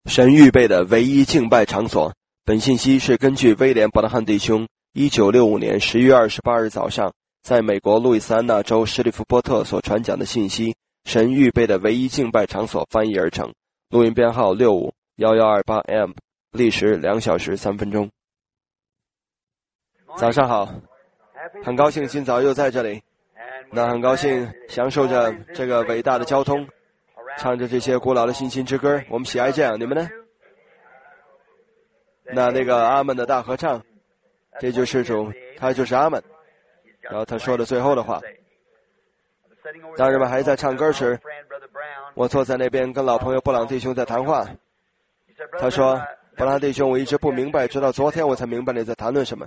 神预备的唯一敬拜场所。本信息是根据威廉·伯特汉弟兄1965年10月28日早上在美国路易斯安那州史蒂夫波特所传讲的信息“神预备的唯一敬拜场所”翻译而成。录音编号651128M，历时2小时3分钟。早上好，很高兴今早又在这里。那很高兴享受着这个伟大的交通，唱着这些古老的信心之歌，我们喜爱这样。你们呢？那个阿门的大合唱，这就是主，他就是阿门。然后他说的最后的话。当人们还在唱歌时，我坐在那边跟老朋友布朗弟兄在谈话。他说：“布朗弟兄，我一直不明白，直到昨天我才明白你在谈论什么。”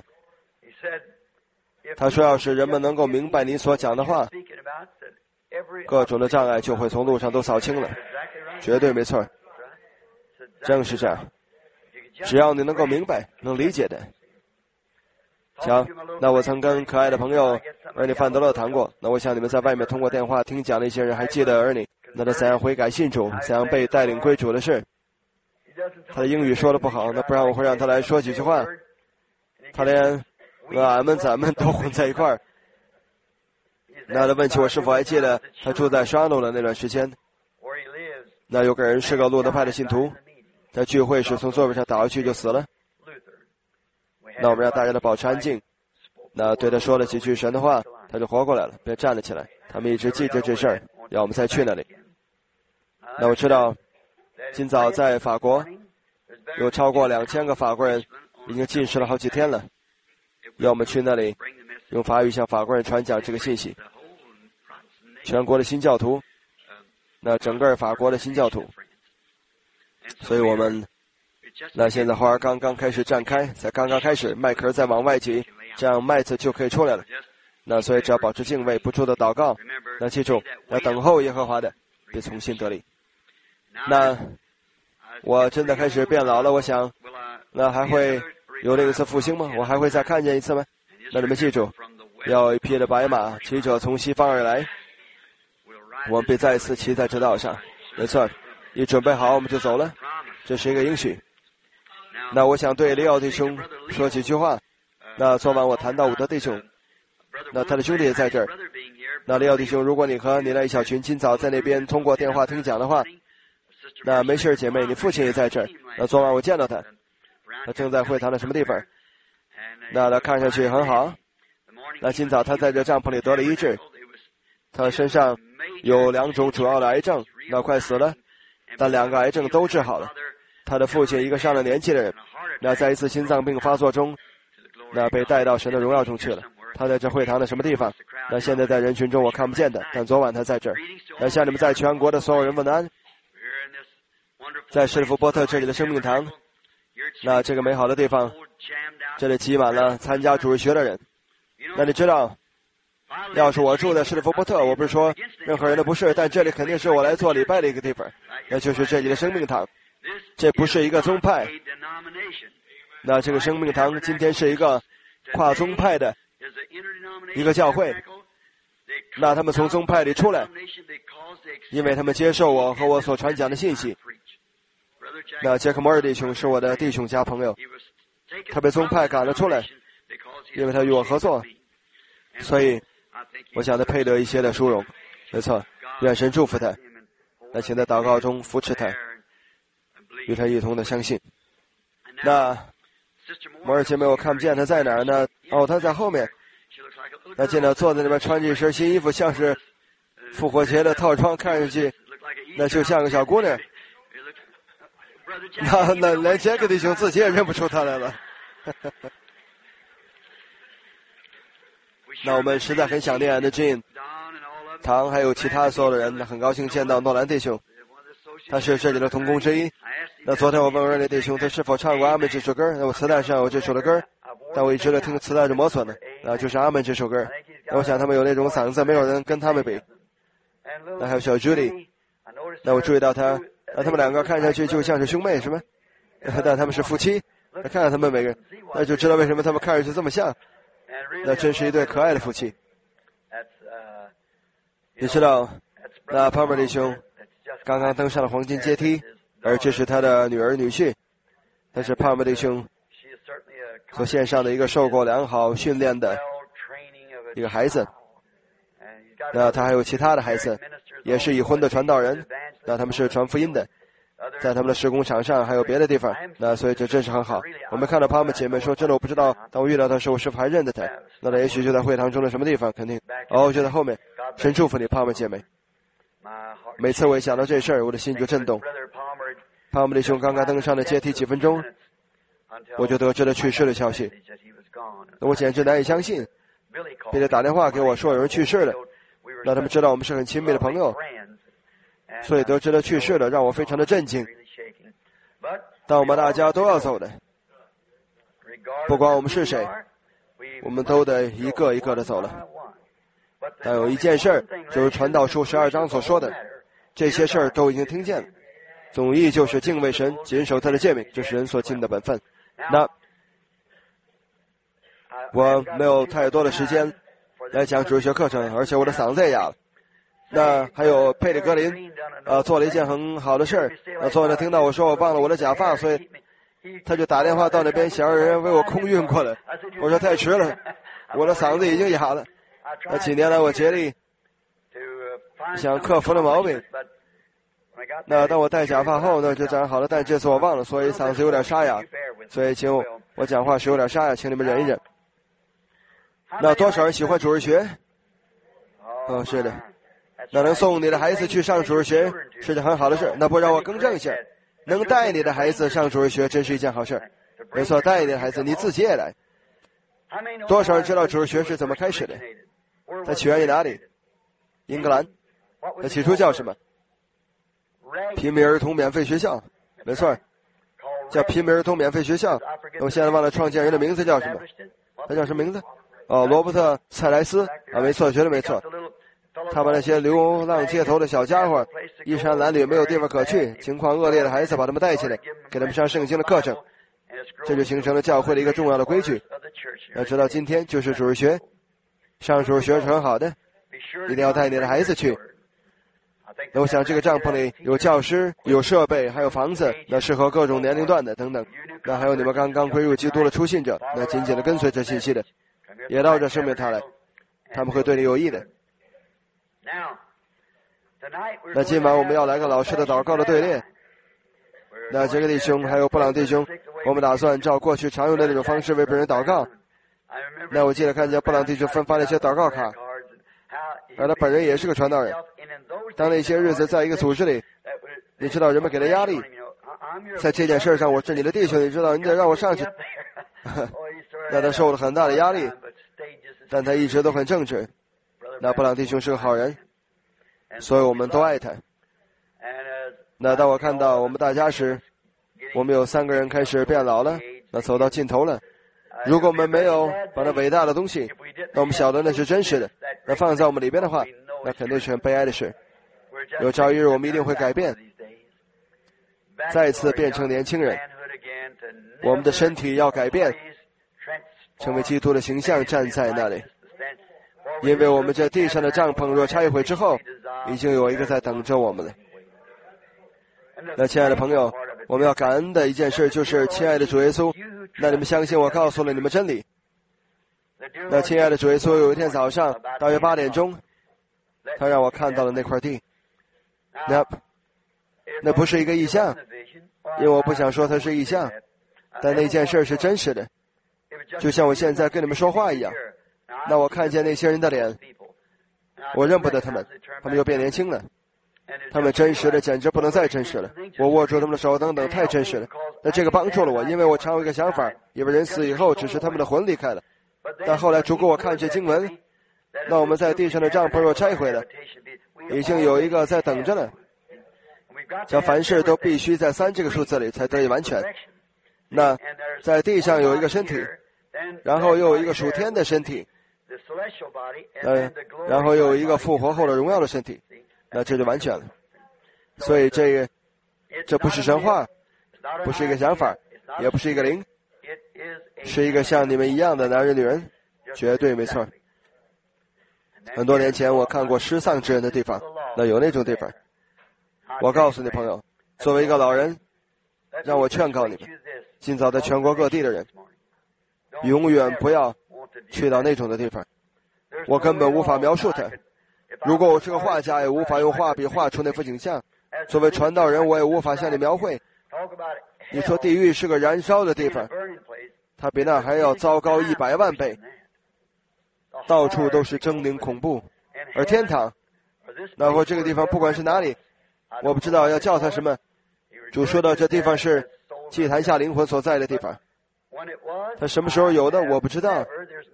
他说：“要是人们能够明白你所讲的话，各种的障碍就会从路上都扫清了。”绝对没错，正是这样。只要你能够明白、能理解的。瞧，那我曾跟可爱的朋友尔尼·范德勒谈过。那我想你们在外面通过电话听讲的一些人还记得尔尼，那他怎样悔改信主，怎样被带领归主的事。他的英语说的不好，那不然我会让他来说几句话。他连俺们咱们都混在一块儿。那他问起我是否还记得他住在沙诺的那段时间。那有个人是个路德派的信徒，在聚会时从座位上倒下去就死了。那我们让大家都保持安静。那对他说了几句神的话，他就活过来了，便站了起来。他们一直记着这事儿，要我们再去那里。那我知道今早在法国有超过2000个法国人已经禁食了好几天了，要我们去那里用法语向法国人传讲这个信息。全国的新教徒，那整个法国的新教徒。所以我们那现在花儿刚刚开始绽开，才刚刚开始，麦壳再往外挤，这样麦子就可以出来了。那所以只要保持敬畏，不住的祷告。那记住，要等候耶和华的，必从心得力。那我真的开始变老了，我想，那还会有另一次复兴吗？我还会再看见一次吗？那你们记住，要一匹的白马，骑者从西方而来，我们必再一次骑在这道上。没错，一准备好我们就走了，这是一个应许。那我想对利奥弟兄说几句话。那昨晚我谈到伍德弟兄，那他的兄弟也在这儿。那利奥弟兄，如果你和你那一小群今早在那边通过电话听讲的话，那没事姐妹，你父亲也在这儿。那昨晚我见到他，他正在会堂的什么地方。那他看上去很好。那今早他在这帐篷里得了医治，他身上有2种主要的癌症，那快死了，但2个癌症都治好了。他的父亲一个上了年纪的人，那在一次心脏病发作中，那被带到神的荣耀中去了。他在这会堂的什么地方？那现在在人群中我看不见的，但昨晚他在这儿。那向你们在全国的所有人问安。在史蒂夫波特这里的生命堂，那这个美好的地方，这里挤满了参加主日学的人。那你知道，要是我住在史蒂夫波特，我不是说任何人的不是，但这里肯定是我来做礼拜的一个地方，那就是这里的生命堂。这不是一个宗派，那这个生命堂今天是一个跨宗派的一个教会。那他们从宗派里出来，因为他们接受我和我所传讲的信息。那杰克摩尔弟兄是我的弟兄加朋友，他被宗派赶了出来，因为他与我合作，所以我想他配得一些的殊荣。没错，愿神祝福他。那请在祷告中扶持他，与他一同的相信。那摩尔姐妹我看不见他在哪儿呢？哦，他在后面。那见到坐在那边穿着一身新衣服，像是复活节的套装，看上去那就像个小姑娘。那连杰克弟兄自己也认不出他来了。那我们实在很想念的 Jean 唐还有其他所有的人，很高兴见到诺兰弟兄，他是这里的同工之一。那昨天我问尔尼弟兄他是否唱过阿门这首歌，那我磁带上有这首的歌，但我一直在听磁带是磨损的，那就是阿门这首歌。那我想他们有那种嗓子，没有人跟他们比。那还有小 Judy， 那我注意到他们2个看上去就像是兄妹是吗？但他们是夫妻。那看看他们每个人，那就知道为什么他们看上去这么像。那真是一对可爱的夫妻。你知道，那帕尔弟兄刚刚登上了黄金阶梯， 而这是他的女儿女婿。但是帕姆弟兄所献上的一个受过良好训练的一个孩子。那他还有其他的孩子，也是已婚的传道人，那他们是传福音的，在他们的施工场上还有别的地方，那所以这真是很好。我们看到帕姆姐妹说，真的我不知道当我遇到他时我是否还认得他，那他也许就在会堂中的什么地方，肯定就在后面。神祝福你帕姆姐妹。每次我一想到这事儿，我的心就震动。帕姆弟兄刚刚登上了阶梯几分钟，我就得知了去世的消息，我简直难以相信，并且打电话给我说有人去世了，让他们知道我们是很亲密的朋友，所以得知了去世了，让我非常的震惊。但我们大家都要走的，不管我们是谁，我们都得一个一个的走了。但有一件事儿，就是传道书12章所说的，这些事儿都已经听见了。总意就是敬畏神，谨守他的诫命，这是人所尽的本分。那我没有太多的时间来讲主日学课程，而且我的嗓子也哑了。那还有佩里格林做了一件很好的事儿，昨晚听到我说我忘了我的假发，所以他就打电话到那边想让人为我空运过来。我说太迟了，我的嗓子已经哑了。那几年来我竭力想克服了毛病，那当我戴假发后呢就自然好了，但这次我忘了，所以嗓子有点沙哑，所以请我讲话是有点沙哑，请你们忍一忍。那多少人喜欢主日学？是的。那能送你的孩子去上主日学是件很好的事，那不让我更正一下，能带你的孩子上主日学真是一件好事。没错，带你的孩子，你自己也来。多少人知道主日学是怎么开始的？它起源于哪里？英格兰。它起初叫什么？贫民儿童免费学校。没错，叫贫民儿童免费学校。我现在忘了创建人的名字叫什么？他叫什么名字？罗伯特·蔡莱斯。没错，绝对没错。他把那些流浪街头的小家伙，衣衫褴褛没有地方可去，情况恶劣的孩子把他们带起来，给他们上圣经的课程，这就形成了教会的一个重要的规矩。要知道今天就是主日学，上主日学是很好的，一定要带你的孩子去。我想这个帐篷里有教师，有设备，还有房子，那适合各种年龄段的等等。那还有你们刚刚归入基督的初信者，那紧紧的跟随着信息的，也到这生命他来，他们会对你有益的。那今晚我们要来个老师的祷告的队列。那杰克弟兄还有布朗弟兄，我们打算照过去常用的那种方式为别人祷告。那我记得看见布朗弟兄分发了一些祷告卡，而他本人也是个传道人。当那些日子在一个组织里，你知道人们给他压力，在这件事上我是你的弟兄，你知道你得让我上去。那他受了很大的压力，但他一直都很正直。那布朗弟兄是个好人，所以我们都爱他。那当我看到我们大家时，我们有3个人开始变老了，那走到尽头了。如果我们没有把那伟大的东西，那我们晓得那是真实的，那放在我们里边的话，那肯定是很悲哀的事。有朝一日我们一定会改变，再次变成年轻人。我们的身体要改变，成为基督的形象站在那里。因为我们这地上的帐篷若拆毁之后，已经有一个在等着我们了。那亲爱的朋友，我们要感恩的一件事就是，亲爱的主耶稣，那你们相信我告诉了你们真理。那亲爱的主耶稣，有一天早上大约8点钟，他让我看到了那块地。那不是一个异象，因为我不想说它是异象，但那件事是真实的，就像我现在跟你们说话一样。那我看见那些人的脸，我认不得他们，他们又变年轻了，他们真实的简直不能再真实了。我握住他们的手等等，太真实了。那这个帮助了我，因为我常有一个想法，因为人死以后只是他们的魂离开了。但后来如果我看这经文，那我们在地上的帐篷若拆毁了，已经有一个在等着了。像凡事都必须在3这个数字里才得以完全。那在地上有一个身体，然后又有一个属天的身体，然后又有一个复活后的荣耀的身体，那这就完全了。所以这不是神话，不是一个想法，也不是一个灵，是一个像你们一样的男人女人，绝对没错。很多年前我看过失丧之人的地方，那有那种地方。我告诉你朋友， 作为一个老人，让我劝告你们，今早在全国各地的人，永远不要去到那种的地方。我根本无法描述它。如果我是个画家，也无法用画笔画出那幅景象。作为传道人，我也无法向你描绘。你说地狱是个燃烧的地方，它比那还要糟糕100万倍，到处都是狰狞恐怖。而天堂，那或这个地方不管是哪里，我不知道要叫它什么。主说到这地方是祭坛下灵魂所在的地方，它什么时候有的我不知道，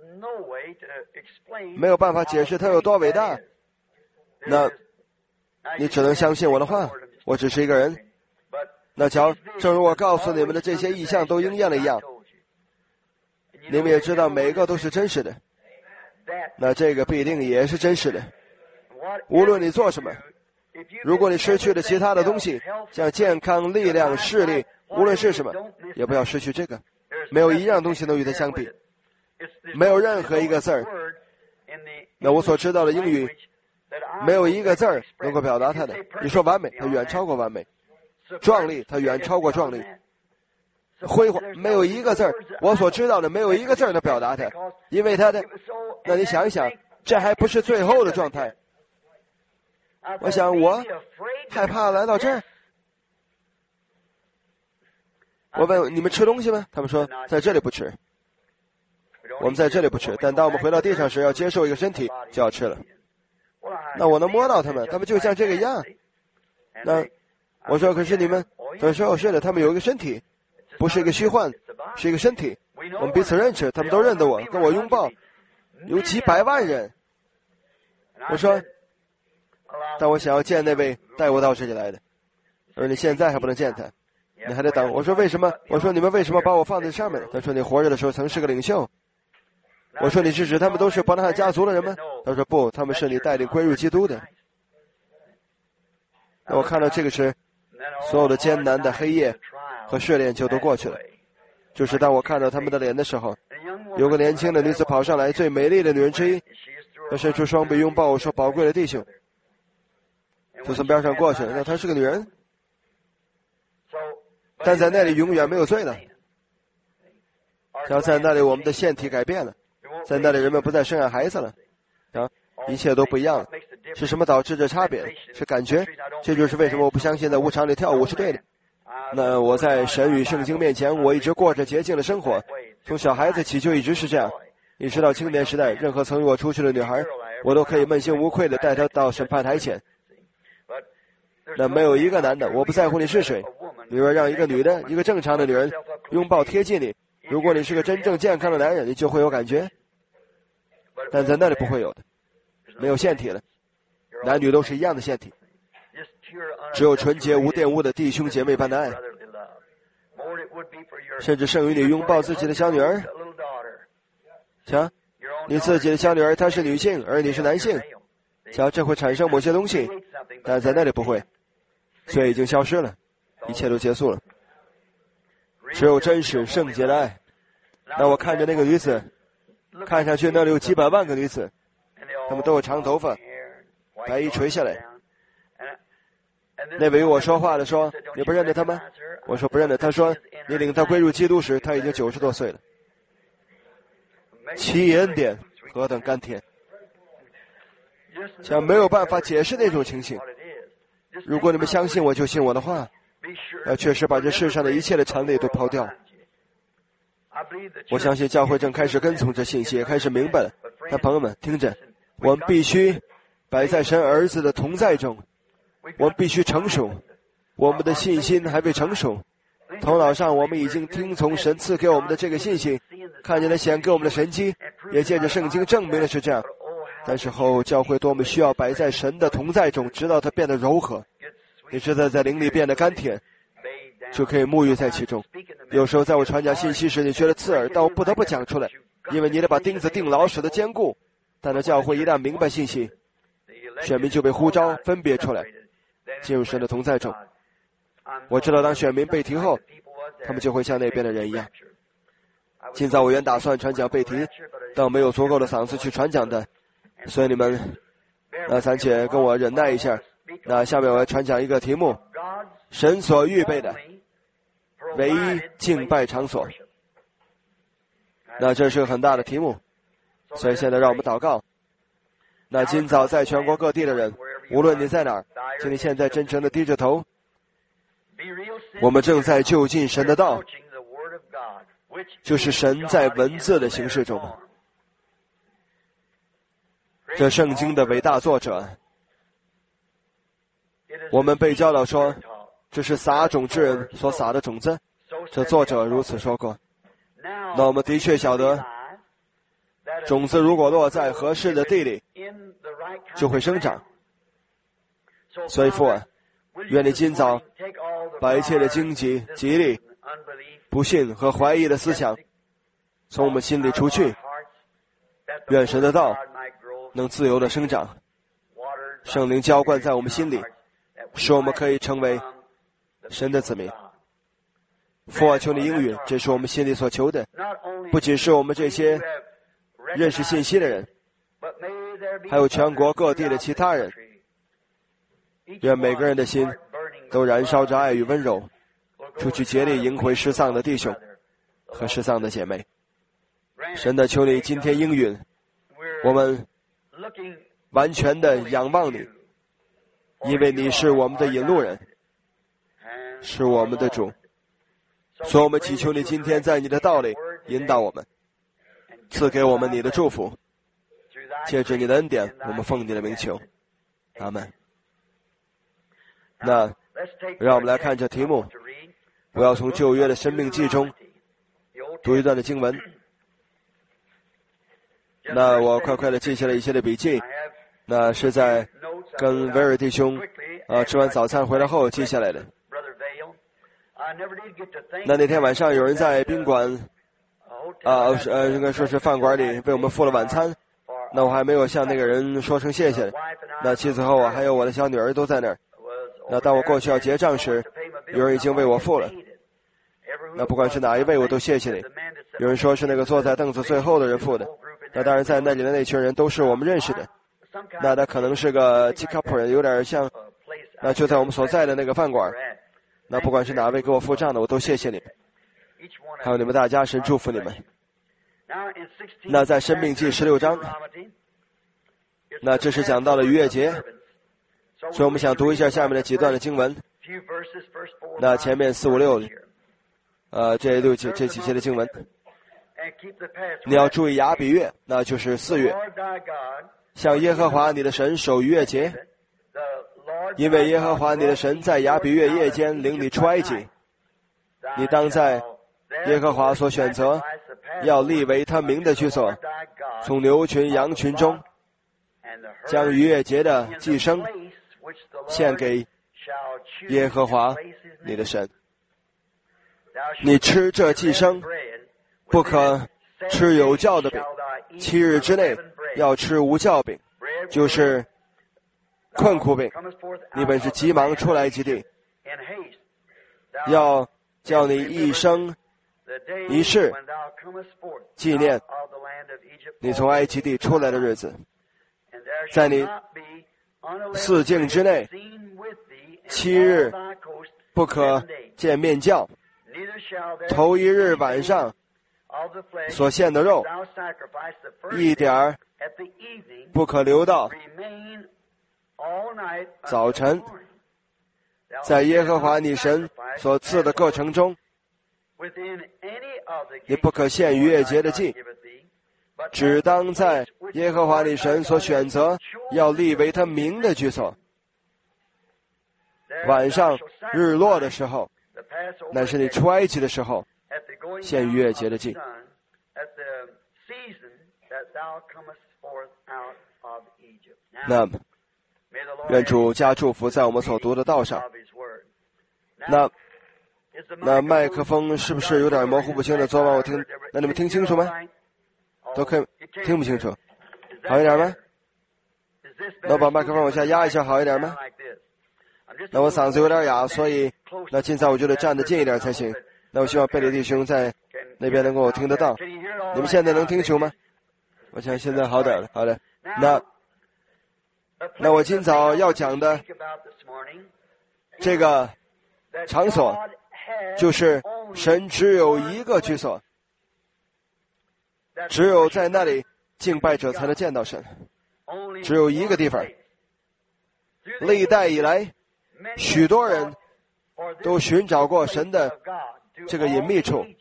没有办法解释它有多伟大。那你只能相信我的话，我只是一个人。那瞧，正如我告诉你们的这些异象都应验了一样，你们也知道每个都是真实的，那这个必定也是真实的。无论你做什么，如果你失去了其他的东西，像健康、力量、视力，无论是什么，也不要失去这个。没有一样东西能与它相比，没有任何一个字儿，那我所知道的英语没有一个字儿能够表达它的。你说完美，它远超过完美；壮丽，它远超过壮丽；辉煌，没有一个字儿，我所知道的没有一个字儿能表达它，因为它的。那你想一想，这还不是最后的状态。我想我害怕来到这儿。我问你们吃东西吗？他们说在这里不吃。我们在这里不吃，但当我们回到地上时，要接受一个身体就要吃了。那我能摸到他们，他们就像这个一样。那我说可是你们，他说是的，他们有一个身体，不是一个虚幻，是一个身体。我们彼此认识，他们都认得我，跟我拥抱，有几百万人。我说但我想要见那位带我到这里来的，而你现在还不能见他，你还得等。我说为什么？我说你们为什么把我放在上面？他说你活着的时候曾是个领袖。我说你是指他们都是伯拉罕家族的人吗？他说不，他们是你带领归入基督的。那我看到这个时，所有的艰难的黑夜和试炼就都过去了。就是当我看到他们的脸的时候，有个年轻的女子跑上来，最美丽的女人之一，她伸出双臂拥抱我说宝贵的弟兄，就从边上过去了。那她是个女人，但在那里永远没有罪了。然后在那里我们的腺体改变了，在那里人们不再生养孩子了，一切都不一样了。是什么导致这差别？是感觉。这就是为什么我不相信在舞场里跳舞是对的。那我在神与圣经面前，我一直过着洁净的生活，从小孩子起就一直是这样，一直到青年时代，任何曾与我出去的女孩，我都可以问心无愧地带她到审判台前。那没有一个男的，我不在乎你是谁，你若让一个女的，一个正常的女人拥抱贴近你，如果你是个真正健康的男人，你就会有感觉，但在那里不会有的，没有腺体了，男女都是一样的腺体，只有纯洁无玷污的弟兄姐妹般的爱，甚至胜于你拥抱自己的小女儿。瞧，你自己的小女儿她是女性，而你是男性，瞧，这会产生某些东西，但在那里不会，罪已经消失了，一切都结束了，只有真实圣洁的爱。那我看着那个女子，看上去那里有几百万个女子，她们都有长头发，白衣垂下来。那位与我说话的说，你不认得她吗？我说不认得。他说你领她归入基督时，她已经90多岁了。其恩典何等甘甜，像没有办法解释那种情形。如果你们相信我，就信我的话，要确实把这世上的一切的缠累都抛掉。我相信教会正开始跟从这信息，也开始明白了。但朋友们听着，我们必须摆在神儿子的同在中，我们必须成熟，我们的信心还未成熟，头脑上我们已经听从神赐给我们的这个信息，看见了显给我们的神迹，也借着圣经证明了是这样。但是后教会多么需要摆在神的同在中，直到它变得柔和，也直到在灵里变得甘甜，就可以沐浴在其中。有时候在我传讲信息时，你觉得刺耳，但我不得不讲出来，因为你得把钉子钉牢，使得坚固。但那教会一旦明白信息，选民就被呼召分别出来，进入神的同在中。我知道当选民被提后，他们就会像那边的人一样。今早我原打算传讲被提，但我没有足够的嗓子去传讲的，所以你们暂且跟我忍耐一下。那下面我要传讲一个题目， 神所预备的唯一敬拜场所。那这是个很大的题目，所以现在让我们祷告。那今早在全国各地的人，无论你在哪儿，请你现在真诚地低着头。我们正在就近神的道，就是神在文字的形式中。这圣经的伟大作者，我们被教导说，这是撒种之人所撒的种子。这作者如此说过。那我们的确晓得，种子如果落在合适的地里，就会生长。所以父啊，愿你今早把一切的荆棘、极力、不信和怀疑的思想从我们心里除去，愿神的道能自由的生长，圣灵浇灌在我们心里，使我们可以成为神的子民。父啊，求你应允，这是我们心里所求的，不仅是我们这些认识信息的人，还有全国各地的其他人。愿每个人的心都燃烧着爱与温柔，出去竭力迎回失丧的弟兄和失丧的姐妹。神的，求你今天应允，我们完全的仰望你，因为你是我们的引路人，是我们的主。所以我们祈求你今天在你的道里引导我们，赐给我们你的祝福，借着你的恩典，我们奉你的名求，阿们。那让我们来看这题目，我要从旧约的申命记中读一段的经文。那我快快的记下了一些的笔记，那是在跟威尔弟兄吃完早餐回来后记下来的。那天晚上有人在宾馆应该说是饭馆里为我们付了晚餐，那我还没有向那个人说声谢谢。那妻子和我还有我的小女儿都在那儿。那当我过去要结账时，有人已经为我付了。那不管是哪一位，我都谢谢你。有人说是那个坐在凳子最后的人付的，那当然在那里的那群人都是我们认识的。那他可能是个 teacup 人，有点像那就在我们所在的那个饭馆。那不管是哪位给我付账的，我都谢谢你们，还有你们大家，神祝福你们。那在申命记16章，那这是讲到了逾越节，所以我们想读一下下面的几段的经文。那前面4、5、6这几节的经文，你要注意亚比月，那就是4月，向耶和华你的神守逾越节，因为耶和华你的神在亚比月夜间领你出埃及，你当在耶和华所选择要立为他名的居所，从牛群羊群中将逾越节的祭牲献给耶和华你的神。你吃这祭牲，不可吃有酵的饼，7日之内要吃无酵饼，就是困苦饼。你本是急忙出来基地，要叫你一生一世纪念你从埃及地出来的日子，在你4境之内7日不可见面教，头1日晚上所献的肉一点儿不可留到早晨，在耶和华你神所赐的各城中，你不可献逾越节的祭，只当在耶和华你神所选择要立为他名的居所。晚上日落的时候，乃是你出埃及的时候，献逾越节的祭。那么愿主加祝福在我们所读的道上。那麦克风是不是有点模糊不清的？昨晚我听，那你们听清楚吗？都可以听不清楚，好一点吗？那我把麦克风往下压一下，好一点吗？那我嗓子有点哑，所以那现在我觉得站得近一点才行。那我希望贝里弟兄在那边能够听得到。你们现在能听清吗？我想现在好点了。好的，那我今早要讲的这个场所，就是神只有一个居所，只有在那里敬拜者才能见到神，只有一个地方。历代以来，许多人都寻找过神的这个隐秘处，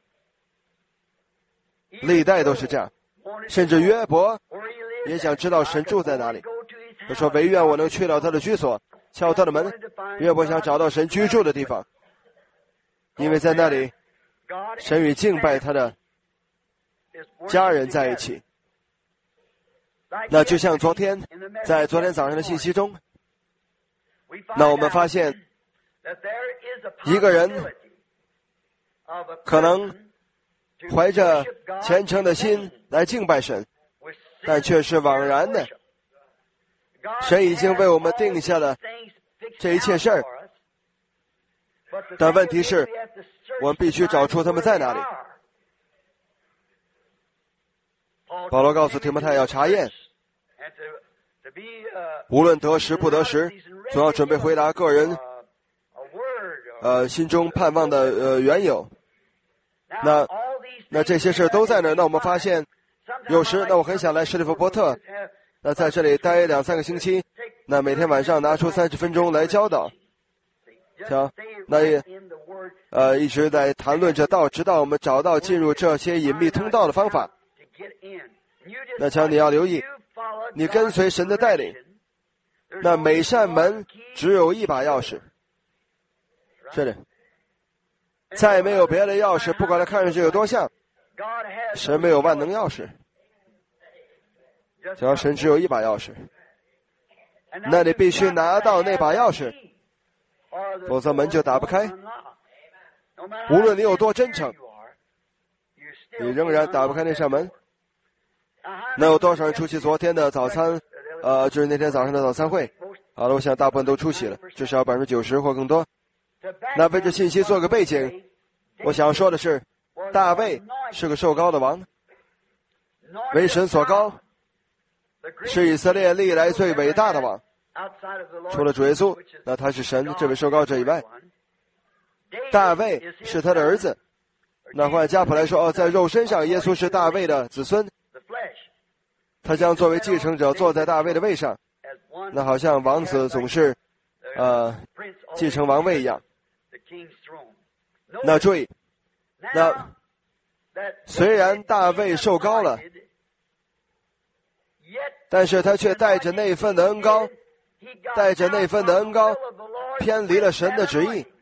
历代都是这样，甚至约伯也想知道神住在哪里。他说：“唯愿我能去到他的居所，敲他的门。”约伯想找到神居住的地方，因为在那里，神与敬拜他的家人在一起。那就像在昨天早上的信息中，那我们发现一个人可能怀着虔诚的心来敬拜神，但却是枉然的。神已经为我们定下了这一切事儿，但问题是我们必须找出他们在哪里。保罗告诉提摩太要查验，无论得时不得时，总要准备回答个人心中盼望的缘由。那这些事都在那儿。那我们发现有时我很想来史蒂夫伯特，那在这里待2-3个星期，那每天晚上拿出30分钟来教导，那也一直在谈论这道，直到我们找到进入这些隐秘通道的方法。那请你要留意，你跟随神的带领，那每扇门只有一把钥匙，是的，再没有别的钥匙，不管它看上去有多像，神没有万能钥匙，只要神只有一把钥匙，那你必须拿到那把钥匙，否则门就打不开。无论你有多真诚，你仍然打不开那扇门。那有多少人出席昨天的早餐就是那天早上的早餐会？好了，我想大部分都出席了，至少90%或更多。那为这信息做个背景，我想要说的是，大卫是个受膏的王，为神所膏，是以色列历来最伟大的王，除了主耶稣，那他是神这位受膏者以外。大卫是他的儿子，那换加普来说，在肉身上耶稣是大卫的子孙，他将作为继承者坐在大卫的位上，那好像王子总是继承王位一样。那注意，那虽然大卫受膏了，但是他却带着那份的恩膏，偏离了神的旨意，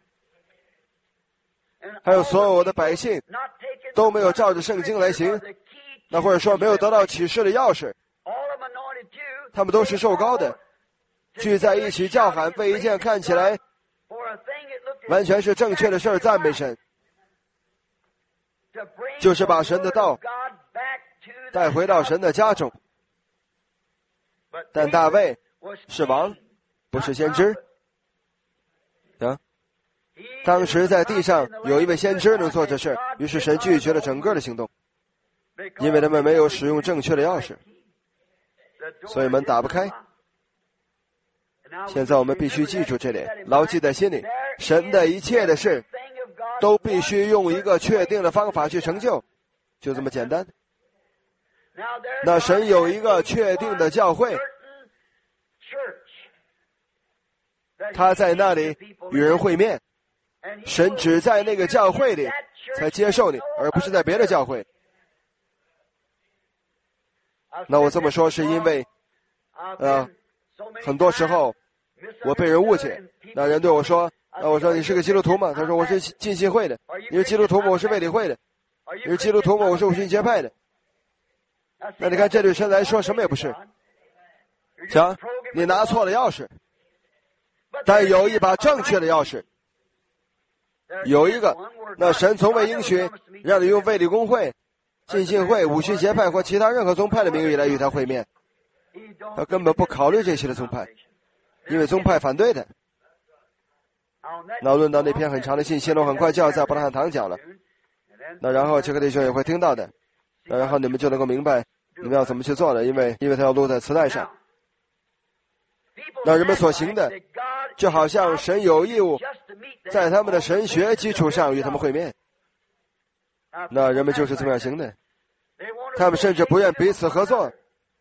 还有所有的百姓都没有照着圣经来行，那或者说没有得到启示的钥匙，他们都是受膏的，聚在一起叫喊，为一件看起来完全是正确的事儿赞美神，就是把神的道带回到神的家中。但大卫是王，不是先知。当时在地上有一位先知能做这事，于是神拒绝了整个的行动，因为他们没有使用正确的钥匙，所以门打不开。现在我们必须记住这点，牢记在心里，神的一切的事都必须用一个确定的方法去成就，就这么简单。那神有一个确定的教会，他在那里与人会面，神只在那个教会里才接受你，而不是在别的教会。那我这么说是因为很多时候我被人误解，那人对我说，我说你是个基督徒吗？他说我是浸信会的。你是基督徒吗？我是卫理会的。你是基督徒吗？我是五旬节派的。那你看这对神来说什么也不是。行，你拿错了钥匙，但有一把正确的钥匙，有一个，那神从未应许让你用卫理公会、浸信会、五旬节派或其他任何宗派的名义来与他会面，他根本不考虑这些的宗派，因为宗派反对的。那论到那篇很长的信息，我很快就要在伯拉罕堂讲了，那然后切克弟兄也会听到的，那然后你们就能够明白你们要怎么去做了，因为它要录在磁带上。那人们所行的就好像神有义务在他们的神学基础上与他们会面。那人们就是这么样行的，他们甚至不愿彼此合作。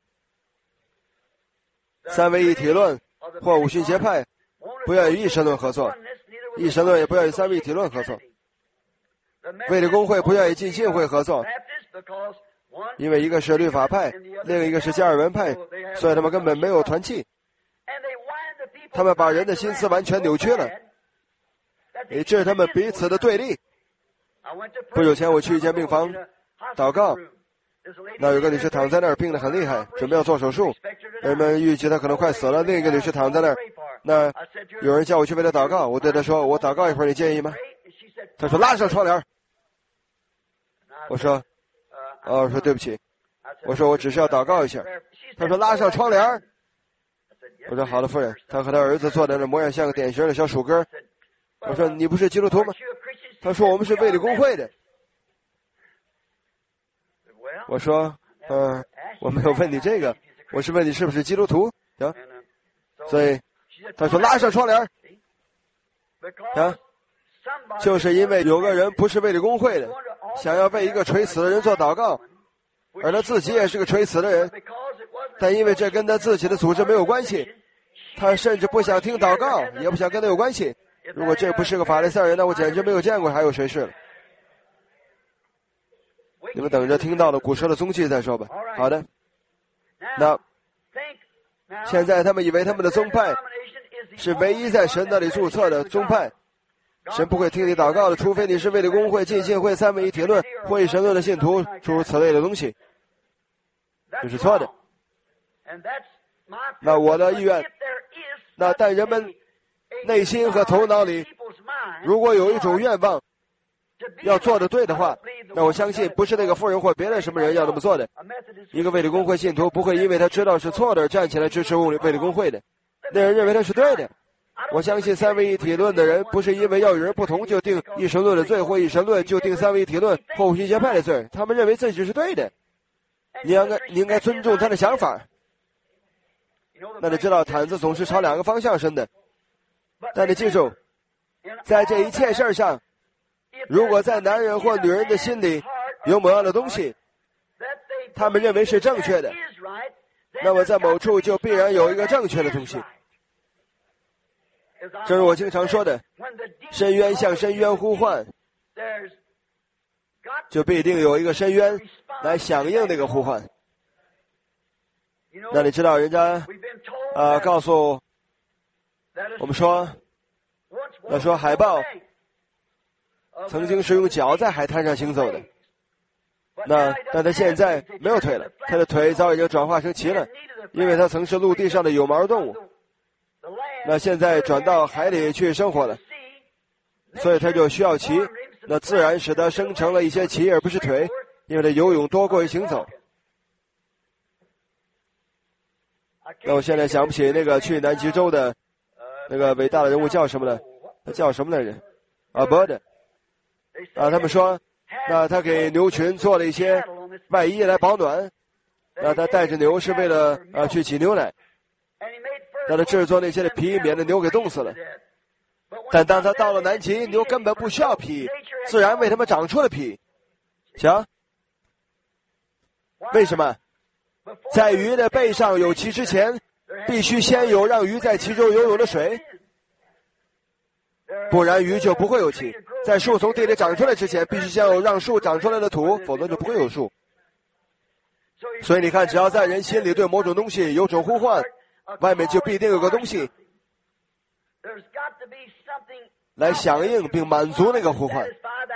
三位一体论或五旬节派不愿与一神论合作，一神论也不愿与三位一体论合作。卫理公会不愿意浸信会合作，因为一个是律法派，另一个是加尔文派，所以他们根本没有团契。他们把人的心思完全扭曲了，以致他们彼此的对立。不久前我去一间病房祷告，那有个女士躺在那儿，病得很厉害，准备要做手术，人们预计她可能快死了。另一个女士躺在那儿，那有人叫我去为她祷告，我对她说，我祷告一会儿，你介意吗？她说拉上窗帘。我说对不起，我说我只是要祷告一下。她说拉上窗帘。我说好了，夫人。她和她儿子坐在那，模样像个典型的小鼠哥。我说你不是基督徒吗？她说我们是卫理公会的。我说我没有问你这个，我是问你是不是基督徒啊？所以她说拉上窗帘啊，就是因为有个人不是卫理公会的，想要为一个垂死的人做祷告，而他自己也是个垂死的人，但因为这跟他自己的组织没有关系，他甚至不想听祷告，也不想跟他有关系。如果这不是个法利赛人，那我简直没有见过还有谁是了。你们等着听到了古时的踪迹再说吧。好的，那现在他们以为他们的宗派是唯一在神那里注册的宗派，神不会听你祷告的，除非你是卫理公会、浸信会、三位一体论或一神论的信徒，诸如此类的东西。这是错的。那我的意愿，那但人们内心和头脑里如果有一种愿望要做的对的话，那我相信不是那个妇人或别的什么人要这么做的。一个卫理公会信徒不会因为他知道是错的而站起来支持卫理公会的，那人认为他是对的。我相信三位一体论的人不是因为要与人不同就定一神论的罪，或一神论就定三位一体论或五旬节派的罪，他们认为自己是对的。你应该尊重他的想法。那你知道毯子总是朝两个方向伸的，但你记住，在这一切事上，如果在男人或女人的心里有某样的东西他们认为是正确的，那么在某处就必然有一个正确的东西。正如我经常说的，深渊向深渊呼唤，就必定有一个深渊来响应那个呼唤。那你知道人家告诉我们说海豹曾经是用脚在海滩上行走的，但他现在没有腿了，他的腿早已经转化成鳍了，因为他曾是陆地上的有毛动物，那现在转到海里去生活了，所以他就需要鳍，那自然使他生成了一些鳍而不是腿，因为他游泳多过于行走。那我现在想不起那个去南极洲的那个伟大的人物叫什么了，他叫什么来着？伯的他们说那他给牛群做了一些外衣来保暖，那他带着牛是为了去挤牛奶，那他制作那些的皮，免得牛给冻死了。但当他到了南极，牛根本不需要皮，自然为他们长出了皮。瞧，为什么？在鱼的背上有鳍之前，必须先有让鱼在其中游泳的水，不然鱼就不会有鳍。在树从地里长出来之前，必须先有让树长出来的土，否则就不会有树。所以你看，只要在人心里对某种东西有种呼唤，外面就必定有个东西来响应并满足那个呼唤。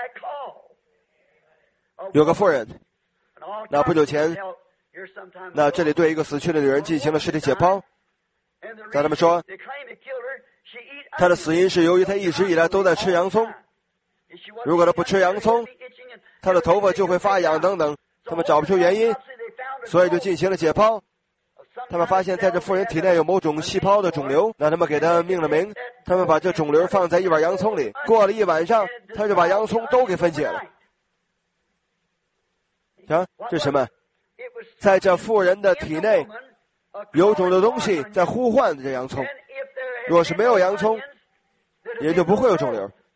有个妇人，那不久前，那这里对一个死去的女人进行了尸体解剖，但他们说她的死因是由于她一直以来都在吃洋葱，如果她不吃洋葱，她的头发就会发痒等等，他们找不出原因，所以就进行了解剖。他们发现在这妇人体内有某种细胞的肿瘤，那他们给她命了名，他们把这肿瘤放在一碗洋葱里，过了一晚上，他就把洋葱都给分解了。这是什么？在这妇人的体内有种的东西在呼唤这洋葱，若是没有洋葱，也就不会有肿瘤。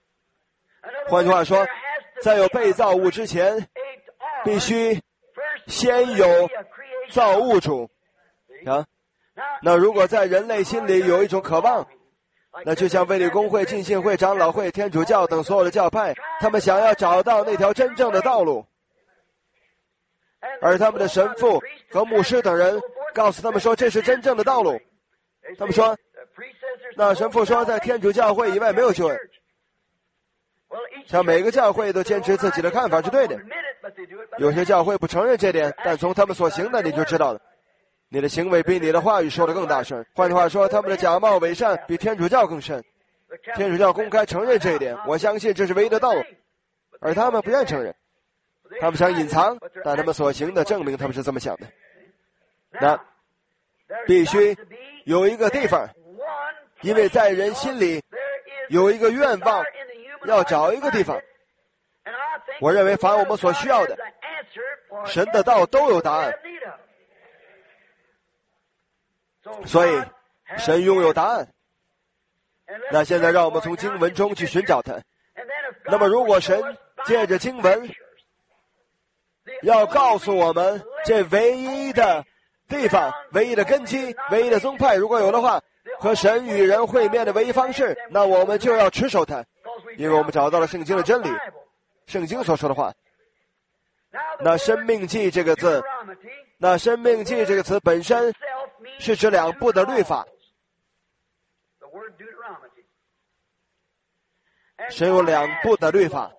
换句话说，在有被造物之前，必须先有造物主啊。那如果在人类心里有一种渴望，那就像卫理公会、浸信会、长老会、天主教等所有的教派，他们想要找到那条真正的道路，而他们的神父和牧师等人告诉他们说这是真正的道路。他们说，那神父说在天主教会以外没有救恩。像每个教会都坚持自己的看法是对的，有些教会不承认这点，但从他们所行的你就知道了。你的行为比你的话语说得更大声。换句话说，他们的假冒伪善比天主教更深。天主教公开承认这一点，我相信这是唯一的道路，而他们不愿承认，他们想隐藏，但他们所行的证明他们是这么想的。那必须有一个地方，因为在人心里有一个愿望，要找一个地方。我认为凡我们所需要的，神的道都有答案。所以神拥有答案。那现在让我们从经文中去寻找它。那么如果神借着经文要告诉我们这唯一的地方、唯一的根基、唯一的宗派，如果有的话，和神与人会面的唯一方式，那我们就要持守它，因为我们找到了圣经的真理，圣经所说的话。那生命记这个字，那生命记这个词本身是指两部的律法。神有两部的律法，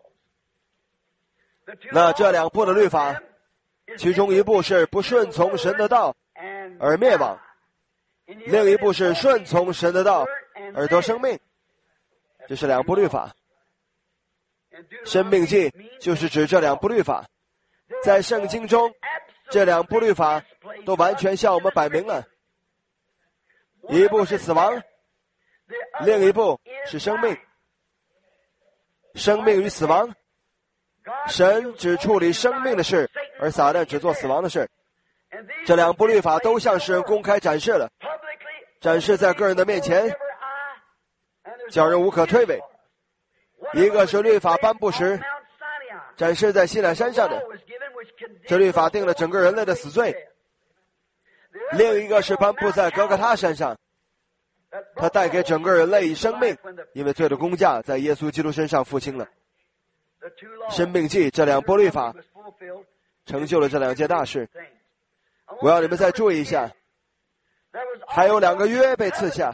那这两部的律法，其中一部是不顺从神的道而灭亡，另一部是顺从神的道而得生命。这是两部律法。生命记就是指这两部律法。在圣经中，这两部律法都完全向我们摆明了，一部是死亡，另一部是生命。生命与死亡，神只处理生命的事，而撒旦只做死亡的事。这两部律法都向世人公开展示了，展示在个人的面前，叫人无可推诿。一个是律法颁布时展示在西乃山上的，这律法定了整个人类的死罪；另一个是颁布在哥哥他山上，它带给整个人类以生命，因为罪的工价在耶稣基督身上付清了。生命记这两部律法成就了这两件大事。我要你们再注意一下，还有两个约被赐下，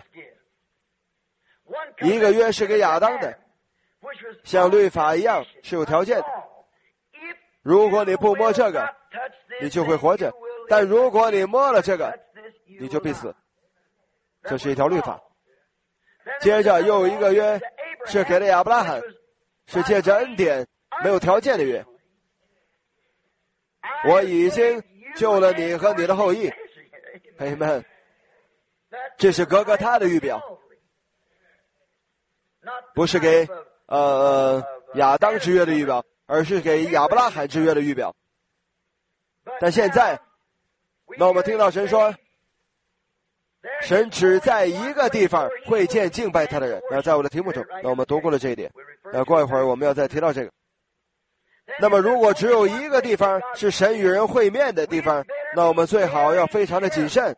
一个约是给亚当的，像律法一样是有条件的。如果你不摸这个，你就会活着；但如果你摸了这个，你就必死。这是一条律法。接着又有一个约是给了亚伯拉罕，是借着恩典没有条件的约。我已经救了你和你的后裔。朋友们，这是哥哥他的预表，不是给亚当之约的预表，而是给亚伯拉罕之约的预表。但现在，那我们听到神说，神只在一个地方会见敬拜他的人。那在我的题目中，那我们读过了这一点。那过一会儿我们要再提到这个。那么如果只有一个地方是神与人会面的地方，那我们最好要非常的谨慎。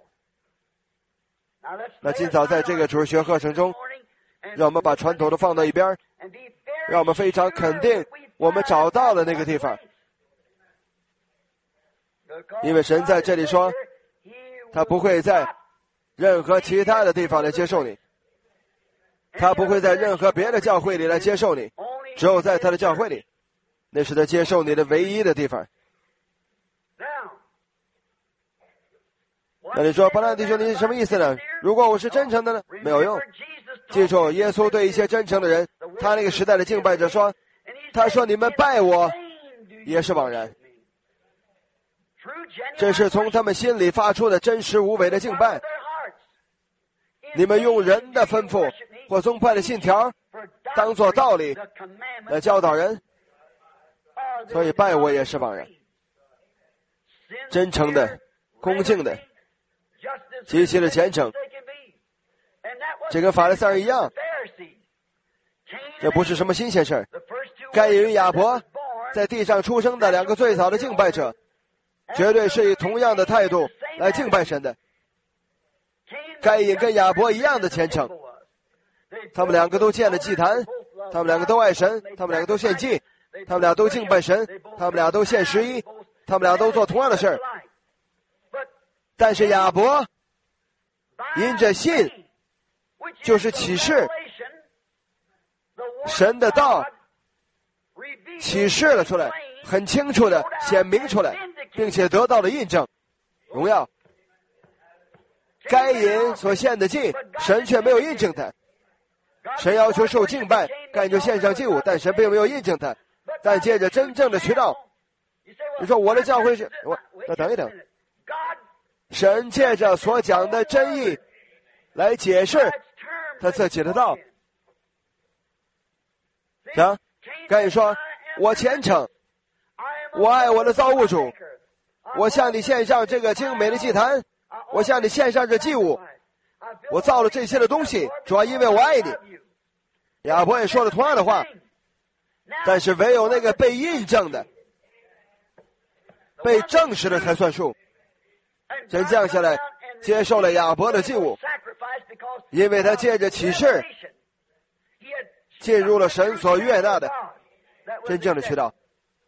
那今早在这个主日学课程中，让我们把传统的放到一边，让我们非常肯定我们找到了那个地方。因为神在这里说，他不会在任何其他的地方来接受你，他不会在任何别的教会里来接受你，只有在他的教会里，那是他接受你的唯一的地方。那你说，巴兰弟兄，你是什么意思呢？如果我是真诚的呢？没有用。记住，耶稣对一些真诚的人，他那个时代的敬拜者说，他说你们拜我也是枉然。这是从他们心里发出的真实无伪的敬拜。你们用人的吩咐或宗派的信条当作道理来教导人，所以拜我也是枉然。真诚的、恭敬的、极其的虔诚，这跟法利赛人一样。 这不是什么新鲜事儿。该隐与亚伯在地上出生的2个最早的敬拜者，绝对是以同样的态度来敬拜神的。该隐跟亚伯一样的虔诚，他们2个都建了祭坛，他们2个都爱神，他们2个都献祭，他们俩都敬拜神，他们俩都献11，他们俩都做同样的事儿。但是亚伯因着信，就是启示，神的道启示了出来，很清楚的显明出来，并且得到了印证。荣耀。该隐所献的祭，神却没有印证他。神要求受敬拜，该隐就献上祭物，但神并没有印证他。但借着真正的渠道，你说我的教会是那等一等，神借着所讲的真意来解释他自己的道。行，该隐说，我虔诚，我爱我的造物主，我向你献上这个精美的祭坛，我向你献上这祭物，我造了这些的东西，主要因为我爱你。亚伯也说了同样的话，但是唯有那个被印证的、被证实的才算数。神降下来接受了亚伯的祭物，因为他借着启示进入了神所悦纳的真正的渠道。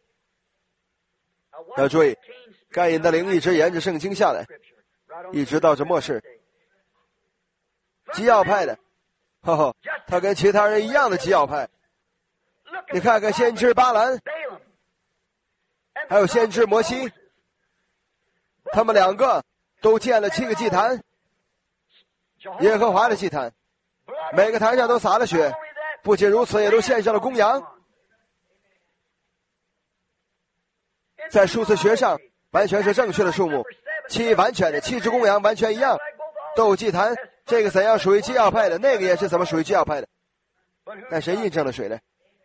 要注意，该隐的灵一直沿着圣经下来，一直到这末世。基要派的，他跟其他人一样的基要派。你看看先知巴兰，还有先知摩西，他们2个都建了7个祭坛，耶和华的祭坛，每个坛上都洒了血，不仅如此，也都献上了公羊。在数字学上完全是正确的数目，7完全的，7只公羊完全一样，都有祭坛。这个怎样属于基要派的，那个也是怎么属于基要派的。但谁印证了谁呢？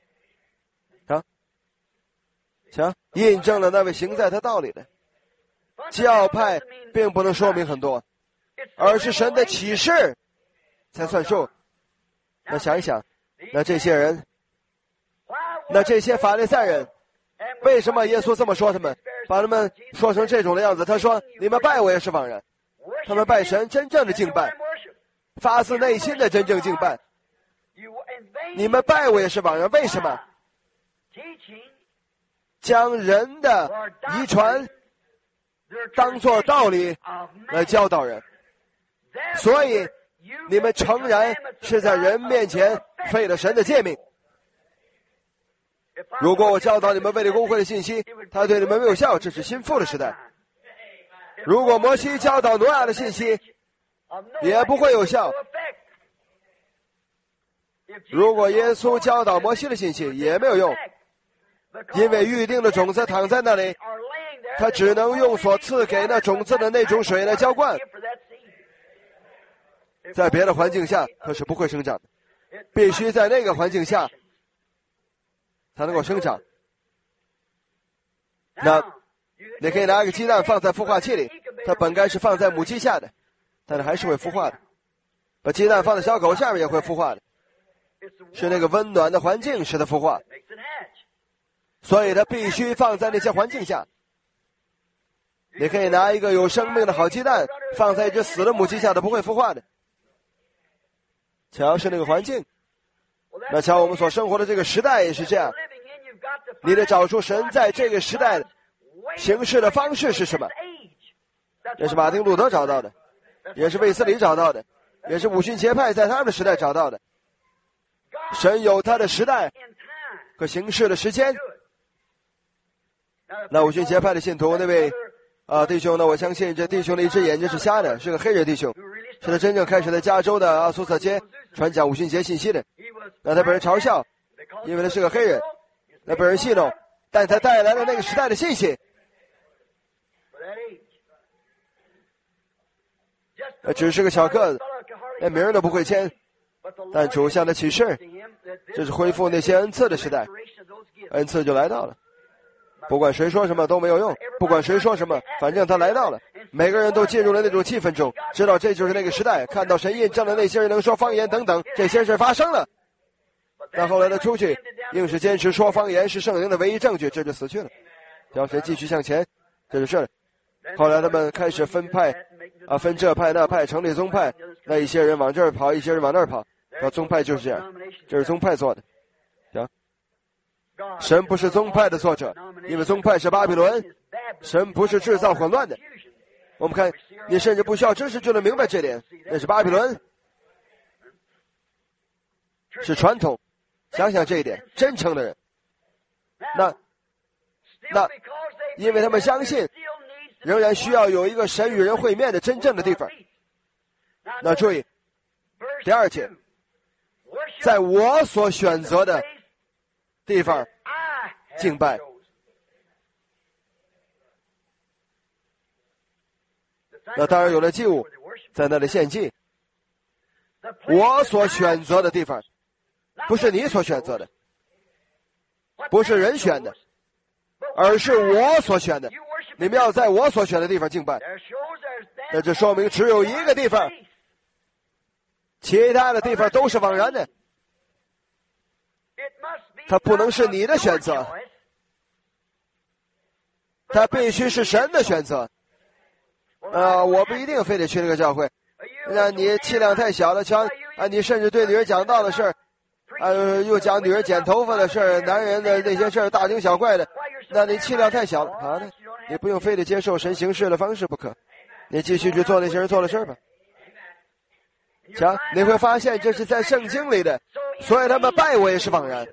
行，印证了那位行在他道理的。基要派并不能说明很多，而是神的启示才算数。那想一想，那这些人，那这些法利赛人，为什么耶稣这么说他们，把他们说成这种的样子？他说，你们拜我也是枉然。他们拜神真正的敬拜，发自内心的真正敬拜，你们拜我也是枉然。为什么？将人的遗传当作道理来教导人，所以你们诚然是在人面前废了神的诫命。如果我教导你们卫理公会的信息，它对你们没有效，这是心腹的时代。如果摩西教导挪亚的信息，也不会有效。如果耶稣教导摩西的信息，也没有用，因为预定的种子躺在那里，他只能用所赐给那种子的那种水来浇灌，在别的环境下它是不会生长的，必须在那个环境下才能够生长。那你可以拿一个鸡蛋放在孵化器里，它本该是放在母鸡下的，但是还是会孵化的。把鸡蛋放在小狗下面也会孵化的，是那个温暖的环境使它孵化，所以它必须放在那些环境下。你可以拿一个有生命的好鸡蛋放在一只死的母鸡下，它不会孵化的。瞧，是那个环境。那瞧我们所生活的这个时代也是这样，你得找出神在这个时代行事的方式是什么。这是马丁路德找到的，也是卫斯理找到的，也是五旬节派在他们的时代找到的。神有他的时代和行事的时间。那五旬节派的信徒那位弟兄呢，我相信这弟兄的一只眼睛是瞎的，是个黑人弟兄，是他真正开始在加州的阿苏瑟街传讲五旬节信息的。那他被人嘲笑，因为他是个黑人，那被人戏弄，但他带来了那个时代的信息。只是个小个子，连名都不会签，但主向的启示，这是恢复那些恩赐的时代，恩赐就来到了。不管谁说什么都没有用，不管谁说什么，反正他来到了。每个人都进入了那种气氛中，知道这就是那个时代，看到神印证了那些人能说方言等等，这些事发生了。 但后来他出去，硬是坚持说方言是圣灵的唯一证据，这就死去了。教谁继续向前，这就是了。后来他们开始分派，分这派那派，成立宗派。那一些人往这儿跑，一些人往那儿跑。宗派就是这样，这是宗派做的。行，神不是宗派的作者，因为宗派是巴比伦，神不是制造混乱的。我们看，你甚至不需要知识就能明白这点，那是巴比伦，是传统。想想这一点，真诚的人，那因为他们相信，仍然需要有一个神与人会面的真正的地方。那注意，第二节，在我所选择的地方敬拜。那当然有了祭物，在那里献祭。我所选择的地方，不是你所选择的，不是人选的，而是我所选的。你们要在我所选的地方敬拜。那这说明只有一个地方，其他的地方都是枉然的。它不能是你的选择，它必须是神的选择。我不一定非得去那个教会。那你气量太小了，你甚至对女人讲道的事儿，又讲女人剪头发的事儿，男人的那些事儿大惊小怪的，那你气量太小了。好的，你不用非得接受神行事的方式不可，你继续去做那些人做的事儿吧。瞧，你会发现这是在圣经里的，所以他们拜我也是枉然。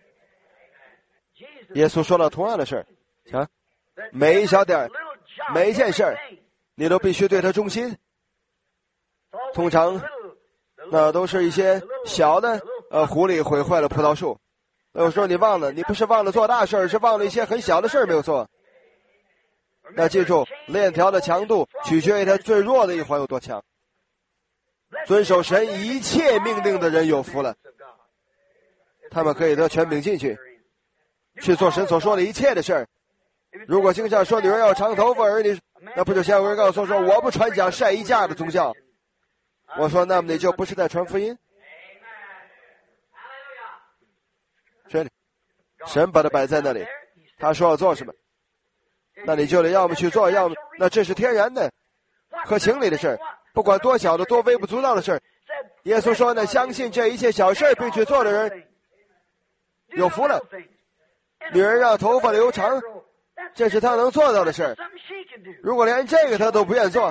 耶稣说了同样的事儿，瞧，每一小点每一件事儿，你都必须对他忠心。通常那都是一些小的狐狸毁坏了葡萄树。有时候你忘了，你不是忘了做大事儿，是忘了一些很小的事儿没有做。那记住，链条的强度取决于它最弱的一环有多强。遵守神一切命令的人有福了，他们可以得权柄进去做神所说的一切的事儿。如果经上说女人要长头发，而你那不就像有人告诉说我不传讲晒衣架的宗教，我说那么你就不是在传福音。这里神把它摆在那里，他说要做什么，那你就得要么去做，要么那这是天然的合情理的事儿，不管多小的多微不足道的事儿。耶稣说呢，相信这一切小事并去做的人有福了。女人让头发留长，这是他能做到的事儿。如果连这个他都不愿做，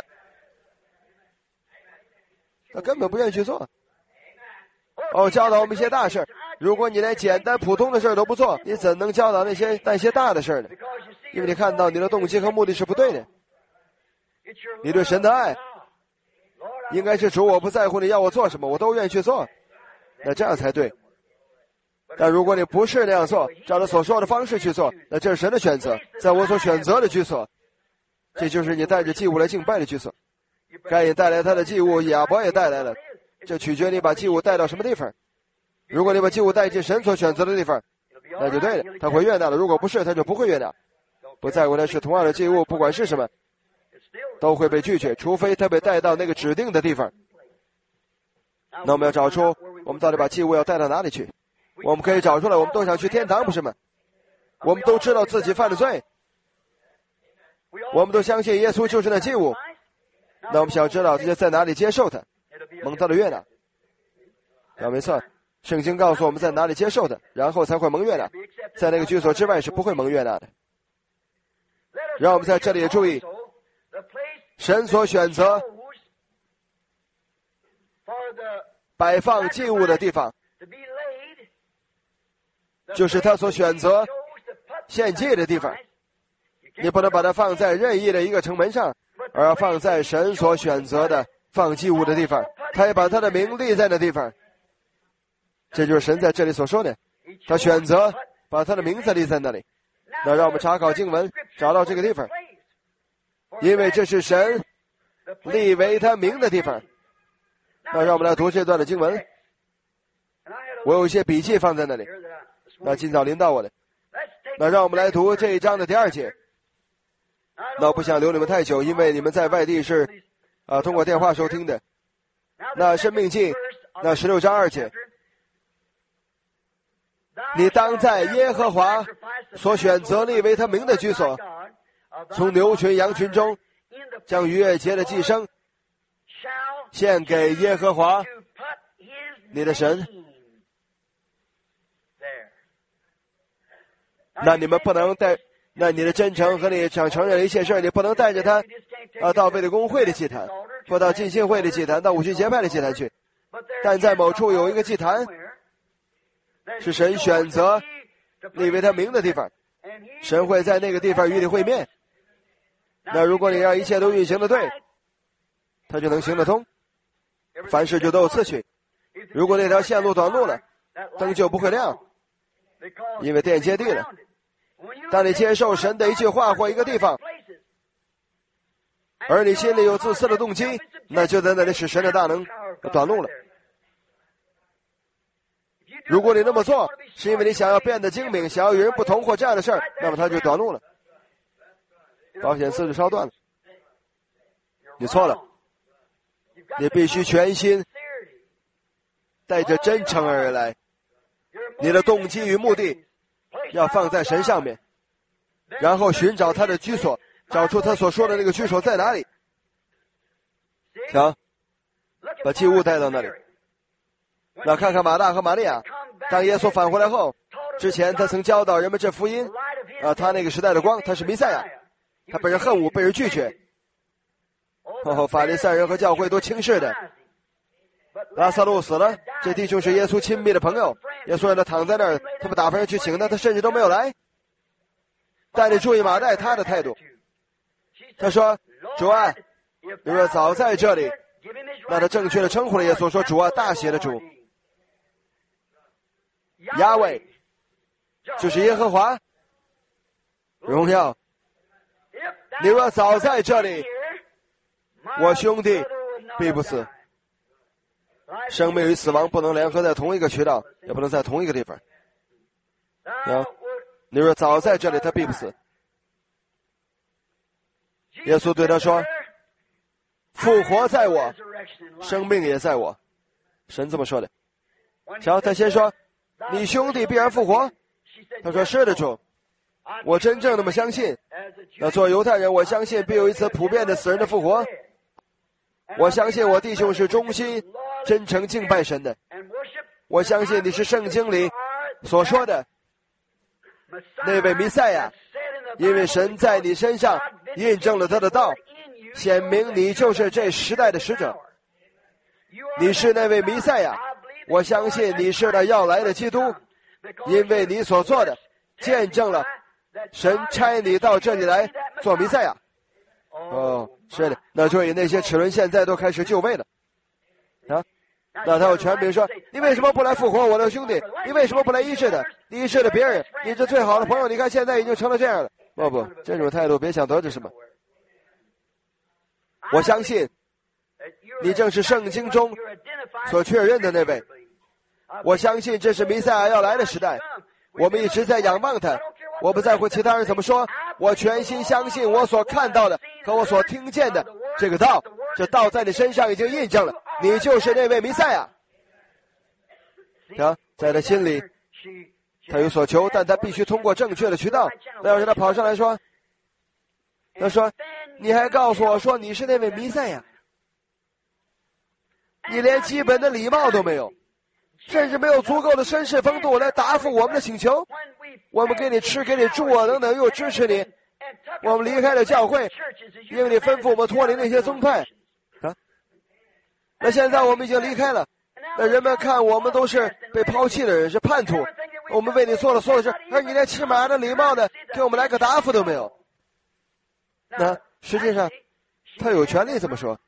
他根本不愿意去做。教导我们一些大事，如果你连简单普通的事都不做，你怎能教导那些大的事呢？因为你看到你的动机和目的是不对的。你对神的爱应该是主，我不在乎你要我做什么，我都愿意去做，那这样才对。但如果你不是那样做，照他所说的方式去做，那这是神的选择，在我所选择的居所，这就是你带着祭物来敬拜的居所。该隐带来他的祭物，亚伯也带来了，这取决你把祭物带到什么地方。如果你把祭物带进神所选择的地方，那就对了，他会悦纳的。如果不是，他就不会悦纳。不在乎的是同样的祭物，不管是什么，都会被拒绝，除非他被带到那个指定的地方。那我们要找出我们到底把祭物要带到哪里去。我们可以找出来，我们都想去天堂，不是吗？我们都知道自己犯了罪，我们都相信耶稣就是那祭物。那我们想知道这些在哪里接受它，蒙他的悦纳。没错，圣经告诉我们在哪里接受的，然后才会蒙悦纳，在那个居所之外是不会蒙悦纳的。让我们在这里也注意，神所选择摆放祭物的地方，就是他所选择献祭的地方。你不能把它放在任意的一个城门上，而要放在神所选择的放祭物的地方。他也把他的名立在那地方，这就是神在这里所说的，他选择把他的名字立在那里。那让我们查考经文，找到这个地方，因为这是神立为他名的地方。那让我们来读这段的经文，我有一些笔记放在那里，那今早临到我的。那让我们来读这一章的第2节。那我不想留你们太久，因为你们在外地是通过电话收听的。那申命记那16章2节， 你当在耶和华所选择立为他名的居所，从牛群羊群中将逾越节的祭牲献给耶和华你的神。那你们不能带，那你的真诚和你想承认的一切事，你不能带着他到卫理公会的祭坛，或到浸信会的祭坛，到五旬节派的祭坛去。但在某处有一个祭坛，是神选择立为他名的地方，神会在那个地方与你会面。那如果你让一切都运行的对，他就能行得通，凡事就都有次序。如果那条线路短路了，灯就不会亮，因为电接地了。当你接受神的一句话或一个地方，而你心里有自私的动机，那就在那里使神的大能短路了。如果你那么做是因为你想要变得精明，想要与人不同或这样的事儿，那么他就短路了，保险丝就烧断了。你错了，你必须全心带着真诚而来，你的动机与目的要放在神上面，然后寻找他的居所，找出他所说的那个居所在哪里。瞧，把祭物带到那里。那看看马大和玛利亚，当耶稣返回来后，之前他曾教导人们这福音，他那个时代的光，他是弥赛亚，他被人恨恶，被人拒绝。法利赛人和教会都轻视的。拉撒路死了，这弟兄是耶稣亲密的朋友，耶稣让他躺在那儿，他们打发人去请他，他甚至都没有来。但你注意马代他的态度，他说：“主啊，如果早在这里，那他正确的称呼了耶稣，说主啊，大写的主，亚伟，就是耶和华，荣耀。你若早在这里，我兄弟必不死。生命与死亡不能联合在同一个渠道，也不能在同一个地方。你若早在这里，他必不死。”耶稣对他说：“复活在我，生命也在我。”神这么说的。瞧，他先说：“你兄弟必然复活。”他说：“是的，主，我真正那么相信。那做犹太人，我相信必有一次普遍的死人的复活。我相信我弟兄是忠心、真诚敬拜神的。我相信你是圣经里所说的那位弥赛亚，因为神在你身上印证了他的道，显明你就是这时代的使者。你是那位弥赛亚，我相信你是那要来的基督，因为你所做的见证了神差你到这里来做弥赛亚。是的，那所以那些齿轮现在都开始就位了。那他有权柄说：“你为什么不来复活我的兄弟？你为什么不来医治的？你医治了别人，你是最好的朋友，你看现在已经成了这样了。”不，这种态度别想得着什么。我相信你正是圣经中所确认的那位。我相信这是弥赛亚要来的时代，我们一直在仰望他。我不在乎其他人怎么说，我全心相信我所看到的和我所听见的这个道，这道在你身上已经印证了，你就是那位弥赛亚。在他心里他有所求，但他必须通过正确的渠道。那要是他跑上来说，他说：“你还告诉我说你是那位弥赛亚，你连基本的礼貌都没有，甚至没有足够的绅士风度来答复我们的请求。我们给你吃，给你住啊，等等，又支持你。我们离开了教会，因为你吩咐我们脱离那些宗派。那现在我们已经离开了，那人们看我们都是被抛弃的人，是叛徒。我们为你做了所有事，而你连起码的礼貌的给我们来个答复都没有。”那实际上他有权利这么说。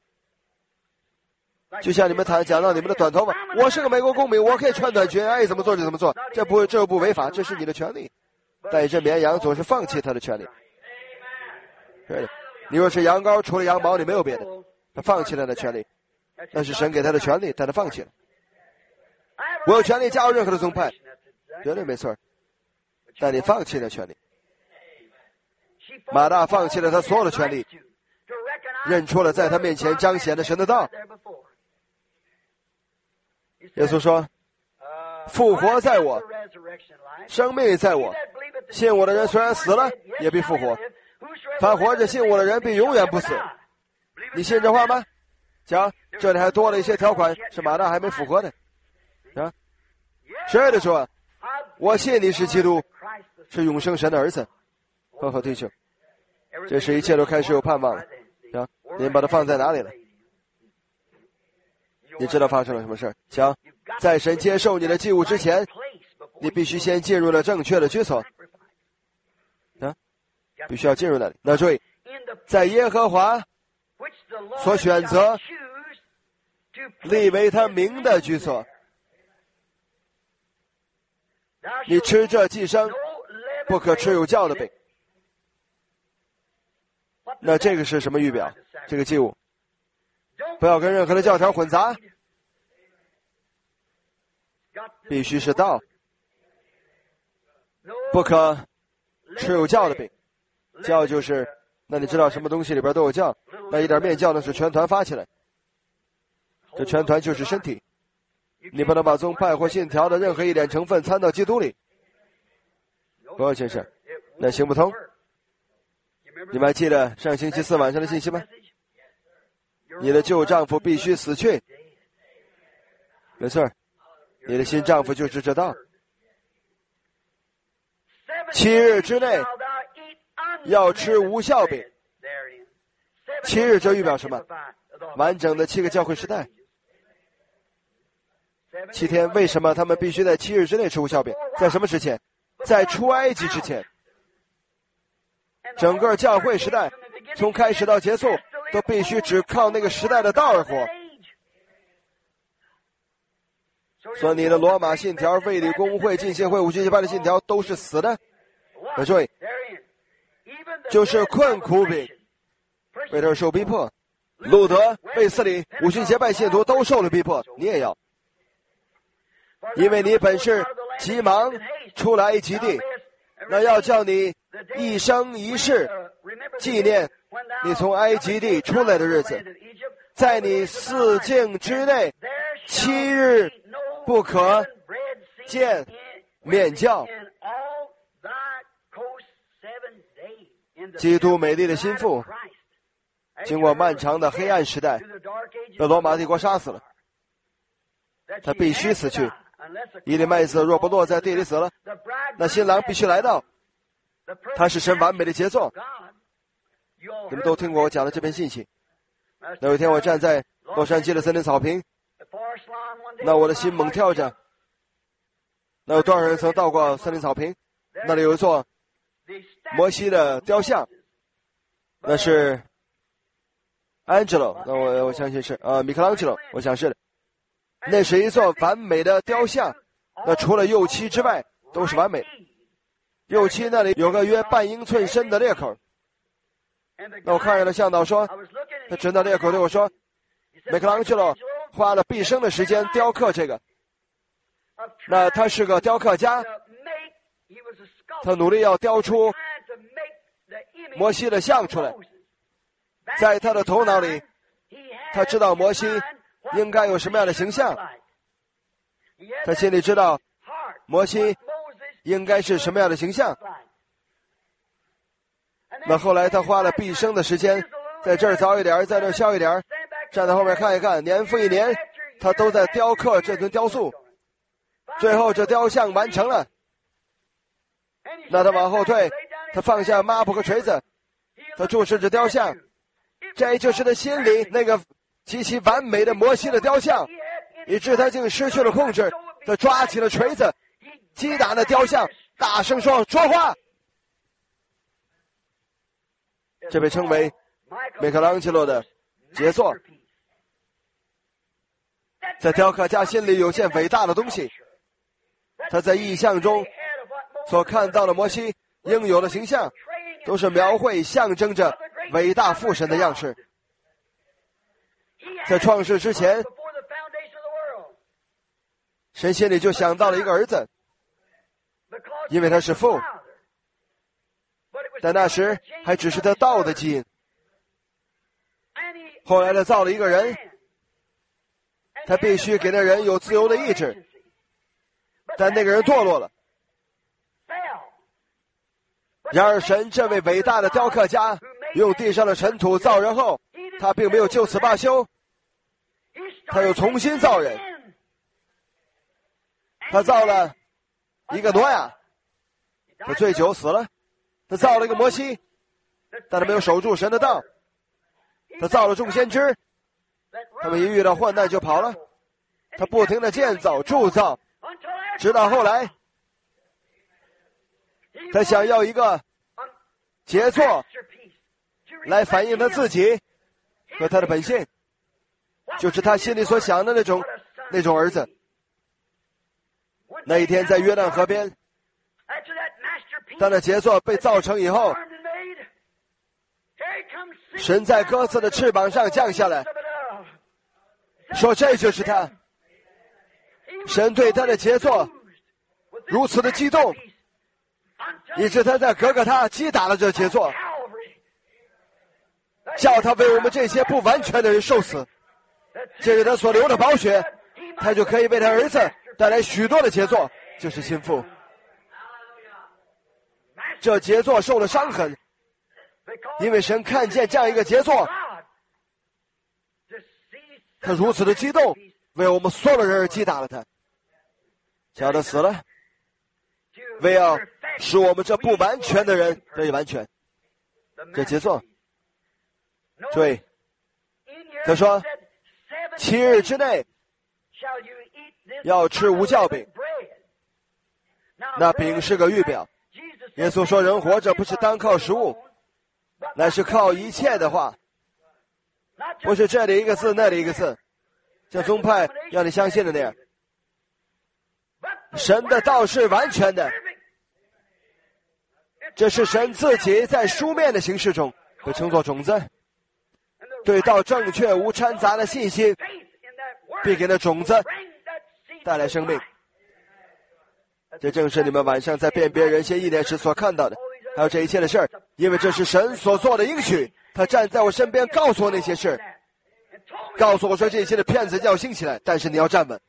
就像你们讲到你们的短头发，我是个美国公民，我可以穿短裙，爱怎么做就怎么做，这不违法，这是你的权利。但一只绵羊总是放弃他的权利。对的，你若是羊羔，除了羊毛你没有别的，他放弃了他的权利，那是神给他的权利，但他放弃了。我有权利加入任何的宗派，绝对没错，但你放弃了权利。马大放弃了他所有的权利，认出了在他面前彰显的神的道。耶稣说：“ 复活在我，生命在我。信我的人虽然死了，也必复活。凡活着信我的人，必永远不死。你信这话吗？瞧，这里还多了一些条款，是马大还没复活的。啊，是的说，我信你是基督，是永生神的儿子。很好，弟兄，这时一切都开始有盼望了。啊，您把它放在哪里了？你知道发生了什么事？瞧，在神接受你的祭物之前，你必须先进入了正确的居所。啊，必须要进入那里。那注意，在耶和华所选择立为他名的居所，你吃这祭牲，不可吃有酵的饼。那这个是什么预表？这个祭物不要跟任何的教条混杂，必须是道，不可吃有酵的饼。酵就是，那你知道什么东西里边都有酵？那一点面酵呢是全团发起来，这全团就是身体。你不能把宗派或信条的任何一点成分掺到基督里。不，先生，那行不通。你们还记得上星期四晚上的信息吗？你的旧丈夫必须死去。没错，你的新丈夫就是这道。7日之内要吃无酵饼。7日这预表什么？完整的7个教会时代。7天，为什么他们必须在7日之内吃无酵饼？在什么之前？在出埃及之前。整个教会时代从开始到结束都必须只靠那个时代的道而活。所以你的罗马信条、卫理公会、浸信会、五旬节派的信条都是死的。注意，就是困苦饼，为这受逼迫。路德、卫斯理、五旬节派信徒都受了逼迫，你也要，因为你本是急忙出来基地，那要叫你一生一世纪念你从埃及地出来的日子，在你4境之内7日不可见面教。基督美丽的心腹经过漫长的黑暗时代被罗马帝国杀死了，他必须死去。伊利麦子若不落在地里死了，那新郎必须来到。他是神完美的杰作。你们都听过我讲的这篇信息。那有一天我站在洛杉矶的森林草坪，那我的心猛跳着。那有多少人曾到过森林草坪？那里有一座摩西的雕像，那是 Angelo， 那我相信是米开朗基罗，我想是的。那是一座完美的雕像，那除了右膝之外都是完美的。右膝那里有个约半英寸深的裂口。那我看见了向导说，他指那裂口对我说，米开朗基罗花了毕生的时间雕刻这个。那他是个雕刻家，他努力要雕出摩西的像出来。在他的头脑里，他知道摩西应该有什么样的形象，他心里知道摩西应该是什么样的形象。那后来他花了毕生的时间，在这儿早一点，在这儿消一点，站在后面看一看，年复一年，他都在雕刻这尊雕塑。最后这雕像完成了，那他往后退，他放下抹布和锤子，他注视着雕像，这就是他心里那个极其完美的摩西的雕像，以致他竟失去了控制，他抓起了锤子，击打那雕像，大声说话。这被称为米开朗基罗的杰作。在雕刻家心里有件伟大的东西，他在异象中所看到的摩西应有的形象，都是描绘象征着伟大父神的样式。在创世之前，神心里就想到了一个儿子，因为他是父，但那时还只是他道的基因。后来他造了一个人，他必须给那人有自由的意志。 但那个人堕落了。然而神这位伟大的雕刻家用地上的尘土造人后，他并没有就此罢休，他又重新造人。他造了一个挪亚，他醉酒死了；他造了一个摩西，但他没有守住神的道；他造了众先知，他们一遇到患难就跑了。他不停地建造铸造，直到后来他想要一个杰作来反映他自己和他的本性，就是他心里所想的那种儿子。那一天在约旦河边，当那杰作被造成以后，神在鸽子的翅膀上降下来，说这就是他。神对他的杰作如此的激动，以致他在哥哥他击打了这杰作，叫他为我们这些不完全的人受死。借着他所流的宝血，他就可以为他儿子带来许多的杰作，就是心腹。这杰作受了伤痕，因为神看见这样一个杰作，他如此的激动，为我们所有的人而击打了他，叫他死了，为要使我们这不完全的人得以完全。这杰作，对，他说7日之内要吃无酵饼，那饼是个预表。耶稣说人活着不是单靠食物，乃是靠一切的话，不是这里一个字那里一个字，像宗派让你相信的那样。神的道是完全的，这是神自己在书面的形式中被称作种子，对道正确无掺杂的信心必给那种子带来生命。这正是你们晚上在辨别人心意念时所看到的，还有这一切的事儿，因为这是神所做的应许。他站在我身边告诉我那些事，告诉我说这些的骗子要兴起来，但是你要站稳。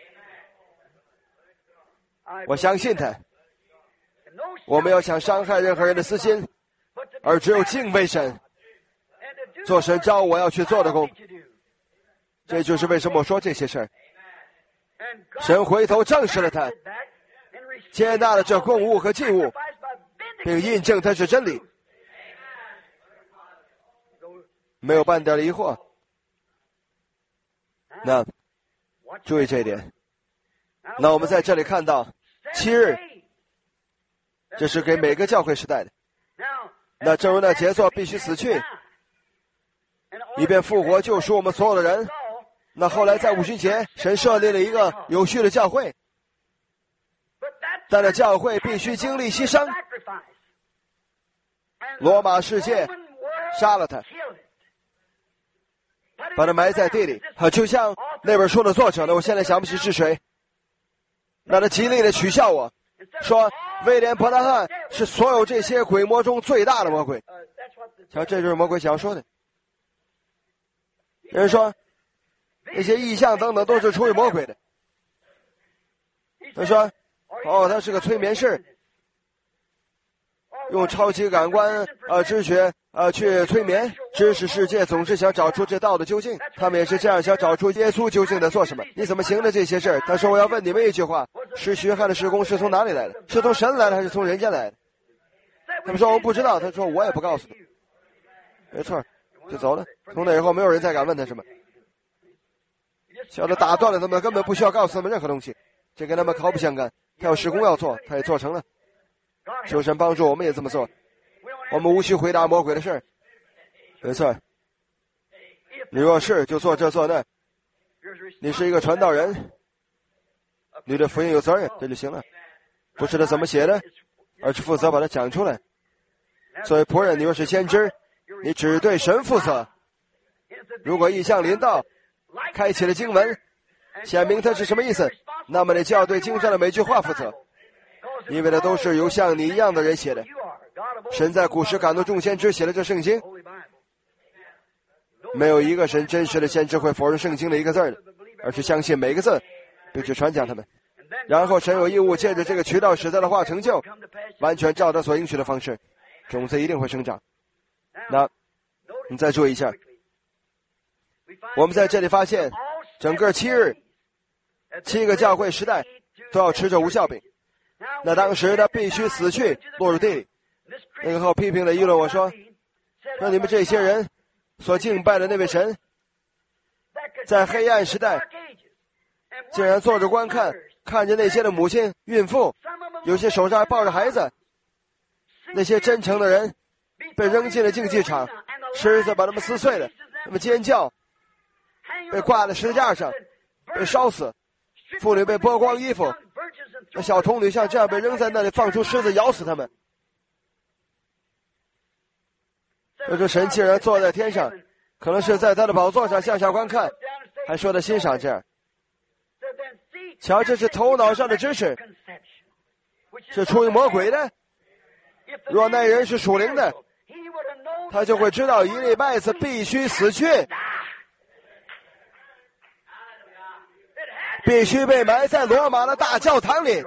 我相信他，我没有想伤害任何人的私心，而只有敬畏神，做神召我要去做的工。这就是为什么我说这些事儿。神回头证实了他，接纳了这供物和祭物，并印证它是真理，没有半点疑惑。那注意这一点。那我们在这里看到7日，这是给每个教会时代的。那正如那杰作必须死去，以便复活救赎我们所有的人。那后来在五旬节，神设立了一个有序的教会，但那教会必须经历牺牲。罗马世界杀了他，把他埋在地里。就像那本书的作者呢，我现在想不起是谁，那他极力的取笑我，说威廉·伯纳汉是所有这些鬼魔中最大的魔鬼。瞧，这就是魔鬼想要说的。有人说那些异象等等都是出于魔鬼的。他说他是个催眠师，用超级感官知觉去催眠，知识世界总是想找出这道的究竟。他们也是这样想找出耶稣究竟在做什么，你怎么行的这些事儿。他说我要问你们一句话，是约翰的事工是从哪里来的？是从神来的还是从人间来的？他们说我们不知道。他说我也不告诉你。没错，就走了。从那以后没有人再敢问他什么，小的打断了他们，根本不需要告诉他们任何东西，这跟他们毫不相干。他有事工要做，他也做成了。求神帮助我们也这么做，我们无需回答魔鬼的事。没错，你若是就做这做那，你是一个传道人，你对福音有责任，这就行了。不是他怎么写的，而是负责把它讲出来。作为仆人，你若是先知，你只对神负责。如果异象临到，开启了经文，显明它是什么意思，那么你就要对经上的每句话负责，因为它都是由像你一样的人写的。神在古时感动众先知写了这圣经，没有一个神真实的先知会否认圣经的一个字的，而是相信每个字，并去传讲他们。 然后神有义务借着这个渠道使他的话成就，完全照他所应许的方式，种子一定会生长。那你再注意一下，我们在这里发现整个7日7个教会时代都要吃着无酵饼。那当时他必须死去，落入地里。那个后批评了议论我说，让你们这些人所敬拜的那位神，在黑暗时代竟然坐着观看，看着那些的母亲、孕妇，有些手上还抱着孩子，那些真诚的人被扔进了竞技场，狮子把他们撕碎了，他们尖叫，被挂在十字架上，被烧死，妇女被剥光衣服，那小童女像这样被扔在那里，放出狮子咬死他们。这说神既然坐在天上，可能是在他的宝座上向下观看，还说他欣赏这样。瞧，这是头脑上的知识，是出于魔鬼的。若那人是属灵的，他就会知道一粒麦子必须死去，必须被埋在罗马的大教堂里。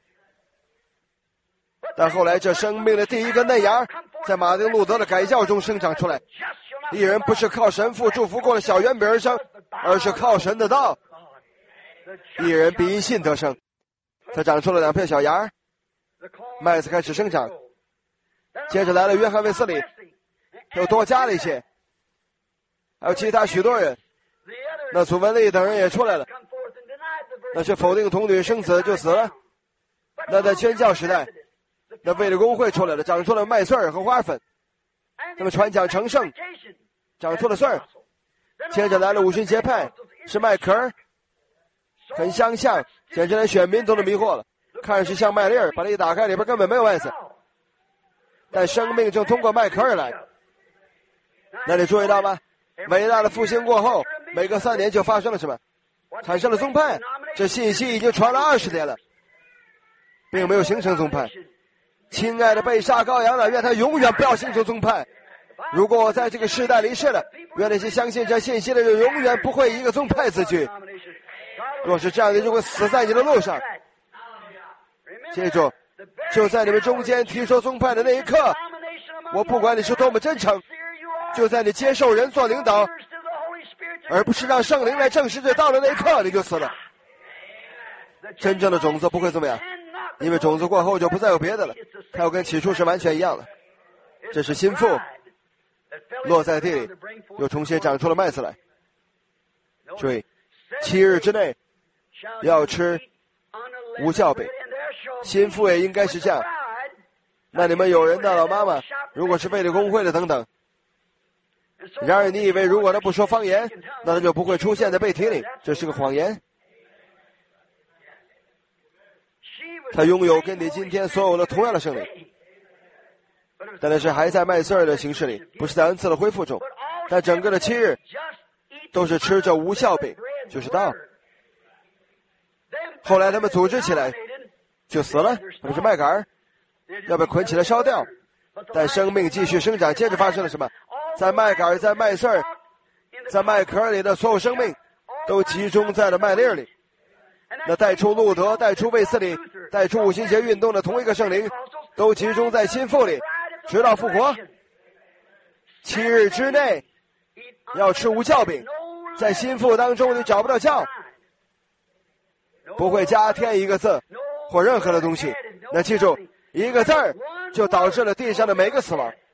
但后来这生命的第一个嫩芽在马丁路德的改教中生长出来。一人不是靠神父祝福过的小圆饼而生，而是靠神的道。一人必因信得生。他长出了2片小芽，麦子开始生长。接着来了约翰卫斯理，他又多加了一些，还有其他许多人。那祖文利等人也出来了，那些否定童女生子就死了。那在宣教时代，那卫理公会出来了，长出了麦穗儿和花粉，他们传讲成圣，长出了穗儿。接着来了五旬节派，是麦壳，很相像，简直连选民都能迷惑了。看是像麦粒儿，把它一打开，里边根本没有麦子，但生命正通过麦壳而来。那你注意到吗？伟大的复兴过后，每隔3年就发生了什么？产生了宗派。这信息已经传了20年了，并没有形成宗派。亲爱的被杀羔羊了，愿他永远不要形成宗派。如果我在这个世代离世了，愿那些相信这信息的人永远不会以一个宗派自居。若是这样，你就会死在你的路上。记住，就在你们中间提出宗派的那一刻，我不管你是多么真诚，就在你接受人做领导，而不是让圣灵来证实这道的那一刻，你就死了。真正的种子不会这么样，因为种子过后就不再有别的了，它要跟起初是完全一样的。这是心腹落在地里，又重新长出了麦子来。注意，7日之内要吃无酵饼，心腹也应该是这样。那你们有人的老妈妈，如果是卫理公会的等等，然而你以为如果他不说方言，那他就不会出现在背题里，这是个谎言。他拥有跟你今天所有的同样的圣灵，但那是还在麦穗儿的形式里，不是在恩赐的恢复中。但整个的7日都是吃着无酵饼，就是道。后来他们组织起来就死了，他们是麦秆，要被捆起来烧掉。但生命继续生长，接着发生了什么？在麦秆、在麦穗儿、在麦壳里的所有生命都集中在了麦粒里。那带出路德、带出卫斯理、带出五旬节运动的同一个圣灵都集中在心腹里，直到复活。7日之内要吃无酵饼，在心腹当中你找不到酵，不会加添一个字或任何的东西。那记住，一个字儿就导致了地上的每个死亡。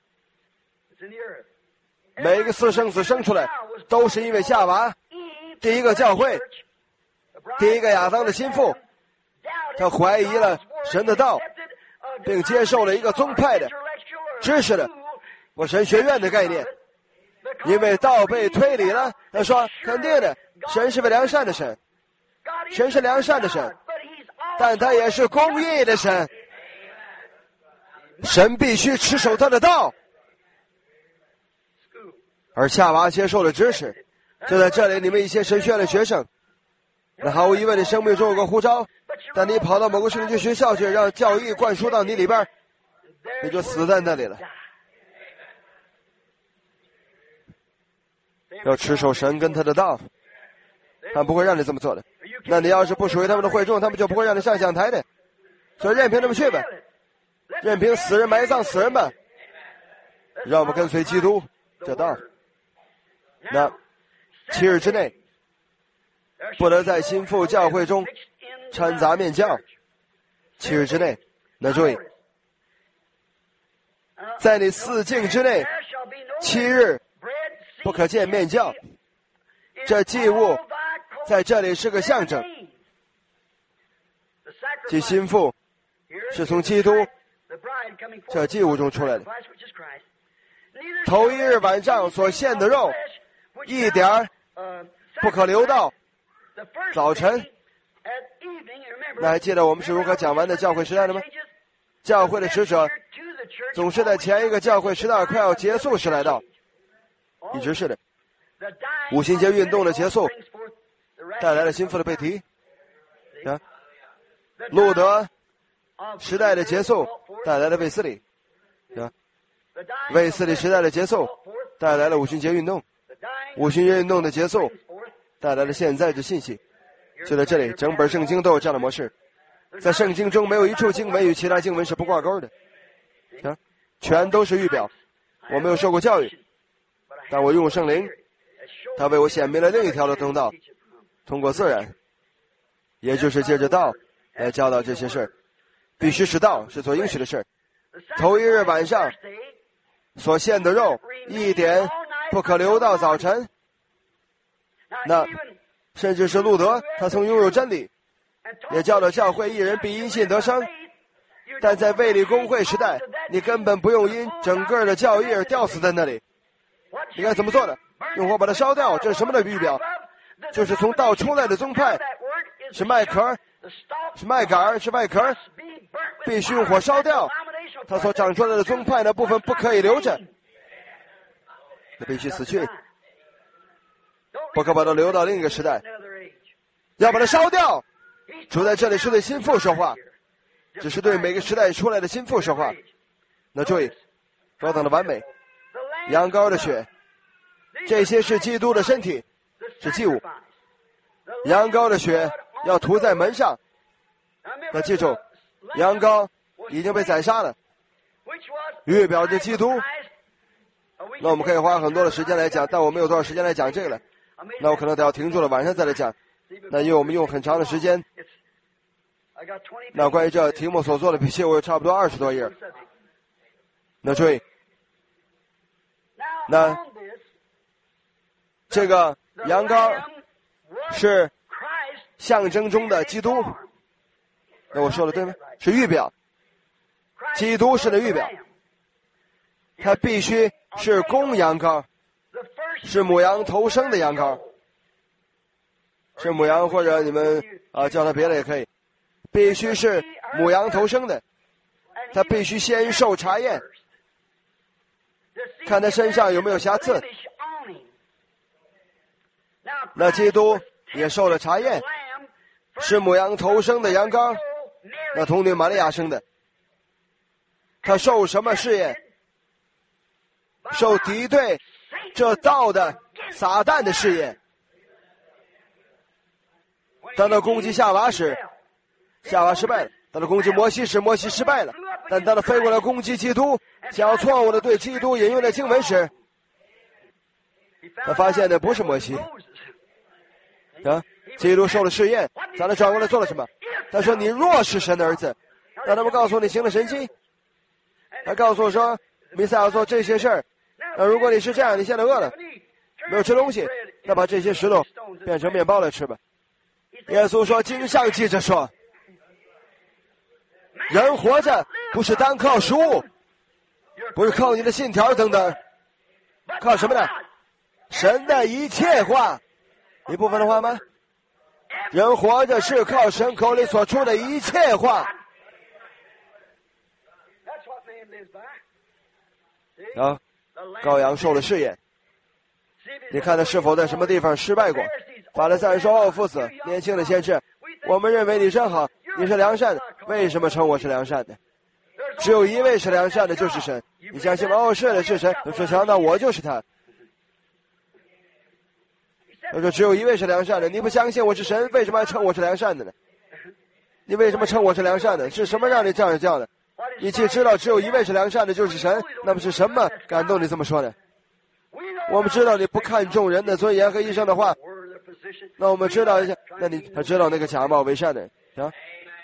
每一个私生子生出来都是因为夏娃，第一个教会，第一个亚当的心腹，他怀疑了神的道，并接受了一个宗派的知识的或神学院的概念。因为道被推理了，他说肯定的，神是个良善的神，神是良善的神，但他也是公义的神，神必须持守他的道。而夏娃接受了知识，就在这里，你们一些神学院的学生，那毫无疑问你生命中有个呼召，但你跑到某个圣经学校去，让教义灌输到你里边，你就死在那里了。要持守神跟他的道， 他们不会让你这么做的。那你要是不属于他们的会众，他们就不会让你上讲台的。所以任凭他们去吧，任凭死人埋葬死人吧，让我们跟随基督这道。那7日之内，不得在新妇教会中掺杂面教。7日之内，那注意，在你4境之内，7日不可见面教。这祭物在这里是个象征，即新妇是从基督这祭物中出来的。头1日晚上所献的肉，一点儿不可留到早晨。那还记得我们是如何讲完的教会时代的吗？教会的使者总是在前一个教会时代快要结束时来到，一直是的。五旬节运动的结束带来了新妇的被提，路德时代的结束带来了卫斯理，卫斯理时代的结束带来了五旬节运动，五旬节运动的结束带来了现在的信息。就在这里，整本圣经都有这样的模式，在圣经中没有一处经文与其他经文是不挂钩的，全都是预表。我没有受过教育，但我用圣灵，他为我显明了另一条的通道，通过自然，也就是借着道来教导这些事，必须是道，是所应许的事。头1日晚上所献的肉，一点不可留到早晨。那甚至是路德，他曾拥有真理，也教导教会一人必因信得生。但在卫理公会时代，你根本不用因整个的教义而吊死在那里。你该怎么做的？用火把它烧掉。这是什么的预表？就是从道出来的宗派，是麦壳，是麦秆，是麦壳，必须用火烧掉。它所长出来的宗派那部分不可以留着，那必须死去，不可把它留到另一个时代，要把它烧掉。主在这里是对新妇说话，只是对每个时代出来的新妇说话。那注意，高等的完美，羊羔的血，这些是基督的身体，是祭物。羊羔的血要涂在门上。那记住，羊羔已经被宰杀了，预表着基督。那我们可以花很多的时间来讲，但我没有多少时间来讲这个了。那我可能得要停住了，晚上再来讲。那因为我们用很长的时间。那关于这题目所做的笔记，我有差不多20多页。那注意，那这个羊羔是象征中的基督。那我说的对吗？是预表，基督是的预表，它必须是公羊羔，是母羊头生的羊羔，是母羊或者你们叫它别的也可以，必须是母羊头生的，它必须先受查验，看它身上有没有瑕疵。那基督也受了查验，是母羊头生的羊羔，那童女玛利亚生的。他受什么试验？受敌对这道的撒旦的试验。当他攻击夏娃时，夏娃失败了；当他攻击摩西时，摩西失败了。但当他飞过来攻击基督，想要错误的对基督引用的经文时，他发现的不是摩西。基督受了试验，咱们转过来做了什么？他说：“你若是神的儿子，让他们告诉你行了神迹。”他告诉我说：“弥赛亚做这些事儿。那如果你是这样，你现在饿了，没有吃东西，那把这些石头变成面包来吃吧。”耶稣说：“经上记着说，人活着不是单靠食物，不是靠你的信条等等，靠什么呢？神的一切话。一部分的话吗？人活着是靠神口里所出的一切话。”羔羊受了试验，你看他是否在什么地方失败过？法利赛人说：“哦，父子，年轻的先知，我们认为你真好，你是良善的，为什么称我是良善的？只有一位是良善的，就是神。你相信吗？哦，是的，是神。说强盗，我就是他。 他说只有一位是良善的，你不相信我是神，为什么还称我是良善的呢？你为什么称我是良善的？是什么让你这样叫的？你既知道只有一位是良善的，就是神，那么是什么感动你这么说的？我们知道你不看重人的尊严和医生的话，那我们知道一下，他知道那个假冒为善的人啊，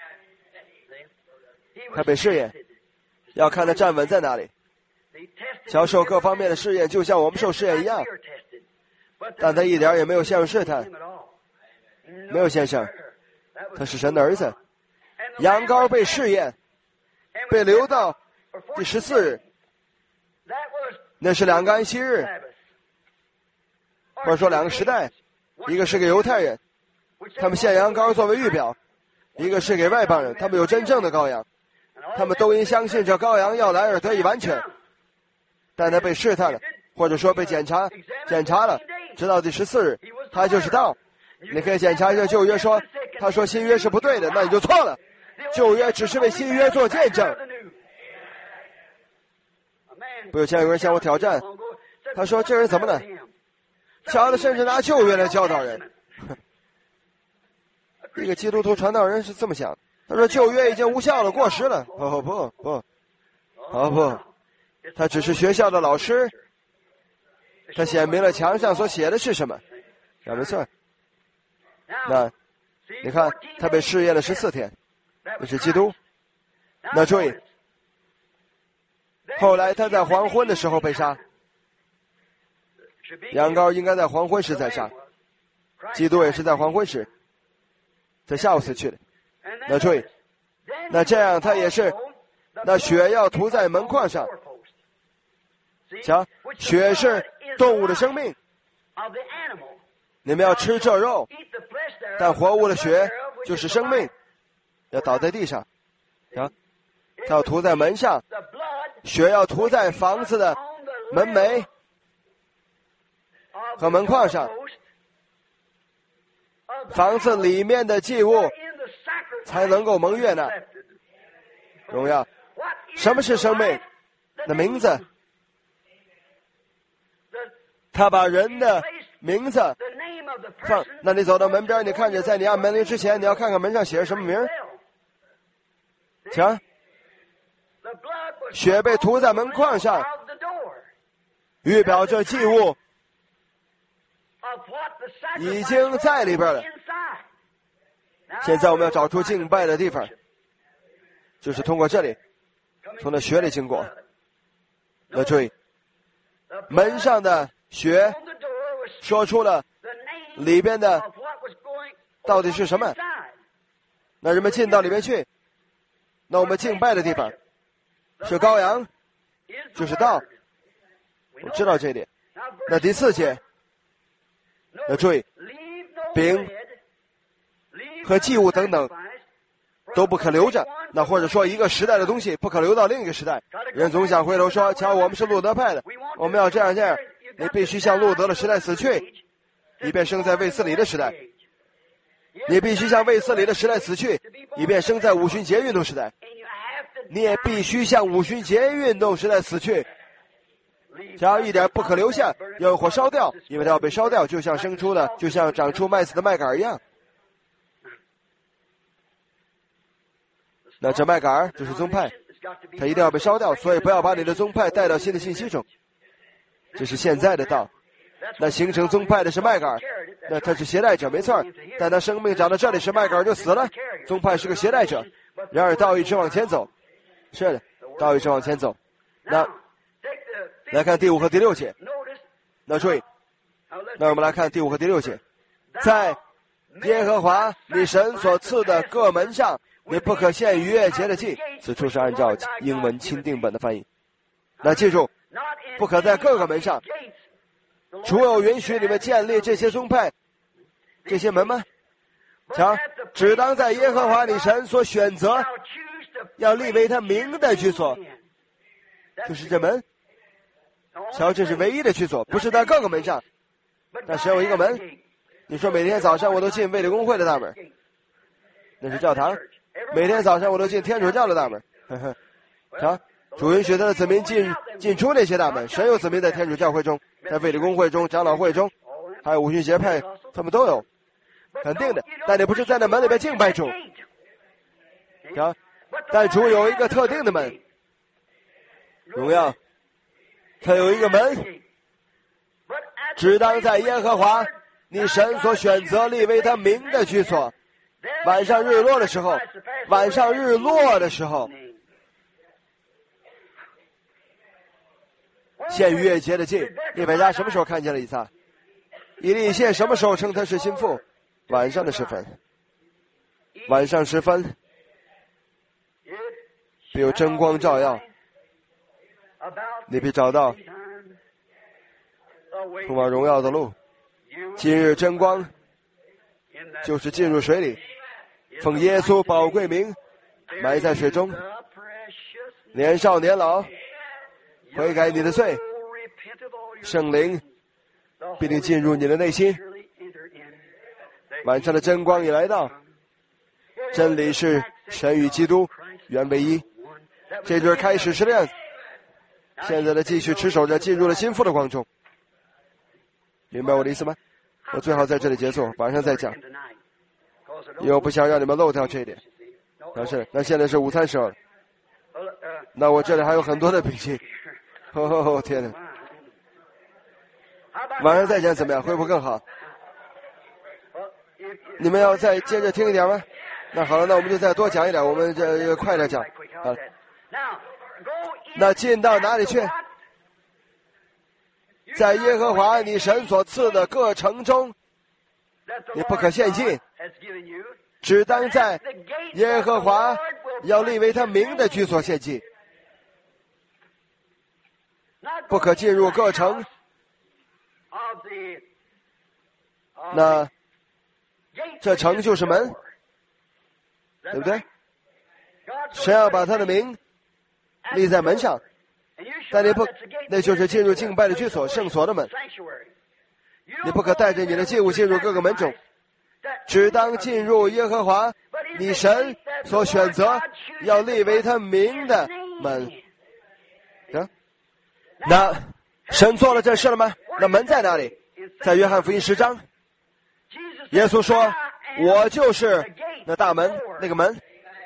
他被试验，要看他站稳在哪里。享受各方面的试验，就像我们受试验一样，但他一点也没有陷入试探，没有先生，他是神的儿子。羊羔被试验，被留到第14日，那是2个安息日，或者说2个时代，一个是给犹太人，他们献羊羔作为预表，一个是给外邦人，他们有真正的羔羊，他们都因相信这羔羊要来而得以完全。但他被试探了，或者说被检查了，直到第14日，他就是道。你可以检查一下旧约说，他说新约是不对的，那你就错了。旧约只是为新约做见证。不久前有人向我挑战，他说这人怎么了？小的甚至拿旧约来教导人。一个基督徒传道人是这么想的，他说旧约已经无效了，过时了。不，他只是学校的老师，他显明了墙上所写的是什么，没错。那你看他被试验了14天，那是基督。那注意，后来他在黄昏的时候被杀，羊羔应该在黄昏时再杀，基督也是在黄昏时，在下午死去的。那注意，那这样他也是，那血要涂在门框上，瞧，血是动物的生命，你们要吃这肉，但活物的血就是生命，要倒在地上，啊，它要涂在门上，血要涂在房子的门楣和门框上，房子里面的祭物才能够蒙悦纳荣耀。什么是生命的名字？他把人的名字放，那你走到门边，你看着，在你按门铃之前，你要看看门上写着什么名。瞧，血被涂在门框上，预表着祭物已经在里边了。现在我们要找出敬拜的地方，就是通过这里，从那血里经过。要注意，门上的血说出了里边的到底是什么。那人们进到里面去，那我们敬拜的地方是羔羊，就是道，我知道这一点。那第4节要注意，饼和祭物等等都不可留着，那或者说一个时代的东西不可留到另一个时代。人总想回头说，瞧，我们是路德派的，我们要这样这样，你必须向路德的时代死去，以便生在卫斯理的时代。你必须向卫斯理的时代死去，以便生在五旬节运动时代。你也必须向五旬节运动时代死去，假如一点不可留下，要用火烧掉，因为它要被烧掉，就像长出麦子的麦秆一样。那这麦秆就是宗派，它一定要被烧掉，所以不要把你的宗派带到新的信息中。这是现在的道。那形成宗派的是麦秆，那他是携带者没错，但他生命长到这里时麦秆就死了，宗派是个携带者。然而道一直往前走，是的，道一直往前走。那来看第5和第6节，那注意，那我们来看第5和第6节，在耶和华你神所赐的各门上，你不可献逾越节的祭。此处是按照英文钦定本的翻译。那记住，不可在各个门上，除有允许你们建立这些宗派、这些门吗？瞧，只当在耶和华你神所选择要立为他名的居所，就是这门。瞧，这是唯一的居所，不是在各个门上，但只有一个门。你说每天早上我都进卫理公会的大门，那是教堂；每天早上我都进天主教的大门。瞧，主允许他的子民进出那些大门。神有子民在天主教会中，在卫理公会中、长老会中，还有五旬节派他们都有，肯定的。但你不是在那门里边敬拜主，啊，但主有一个特定的门，荣耀，他有一个门，只当在耶和华你神所选择立为他名的居所。晚上日落的时候，晚上日落的时候，献逾越节的祭，利百加什么时候看见了以撒？以利谢什么时候称他是心腹？晚上的时分，晚上时分，必有真光照耀，你必找到通往荣耀的路。今日真光就是进入水里，奉耶稣宝贵名埋在水中，年少年老悔改你的罪，圣灵必定进入你的内心。晚上的真光已来到，真理是神与基督原为一，这就是开始时的样子。现在的继续持守着进入了心腹的光中，明白我的意思吗？我最好在这里结束，晚上再讲，因为我不想让你们漏掉这一点。那现在是午餐时候了，那我这里还有很多的笔记。哦，天哪！晚上再讲怎么样？会不会更好？你们要再接着听一点吗？那好了，那我们就再多讲一点，我们这快点讲。好了，那进到哪里去？在耶和华你神所赐的各城中，你不可献祭，只当在耶和华要立为他名的居所献祭，不可进入各城。那这城就是门，对不对？神要把他的名立在门上，但你不，那就是进入敬拜的居所圣所的门。你不可带着你的祭物进入各个门中，只当进入耶和华你神所选择要立为他名的门。那神做了这事了吗？那门在哪里？在约翰福音10章，耶稣说我就是那大门，那个门，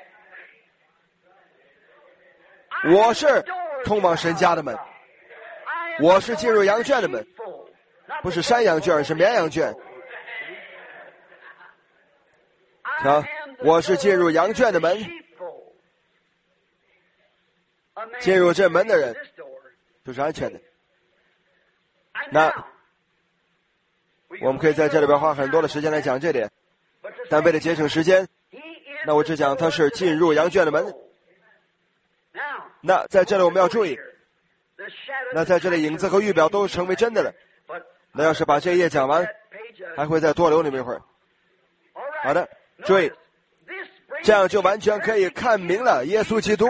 我是通往神家的门，我是进入羊圈的门，不是山羊圈，是绵羊圈。我是进入羊圈的门，进入这门的人就是安全的。那我们可以在这里边花很多的时间来讲这点，但为了节省时间，那我只讲他是进入羊圈的门。那在这里我们要注意，那在这里影子和预表都成为真的了。那要是把这一页讲完，还会再多留你们一会儿。好的，注意，这样就完全可以看明了耶稣基督，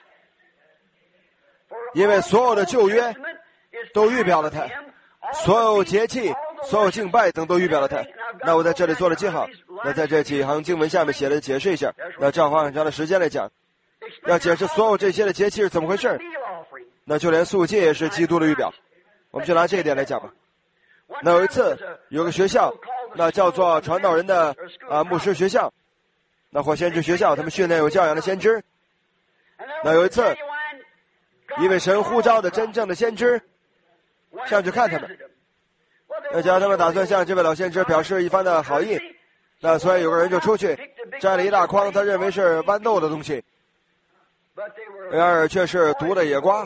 因为所有的旧约都预表了他，所有节气、所有敬拜等都预表了他。那我在这里做了记号，那在这几行经文下面写了解释一下，那这样花很长的时间来讲，要解释所有这些的节气是怎么回事，那就连素戒也是基督的预表。我们就拿这一点来讲吧。那有一次有个学校，那叫做传道人的牧师学校，那或先知学校，他们训练有教养的先知。那有一次一位神呼召的真正的先知上去看他们，那假如他们打算向这位老先知表示一番的好意，那所以有个人就出去摘了一大筐他认为是豌豆的东西，然而却是毒的野瓜。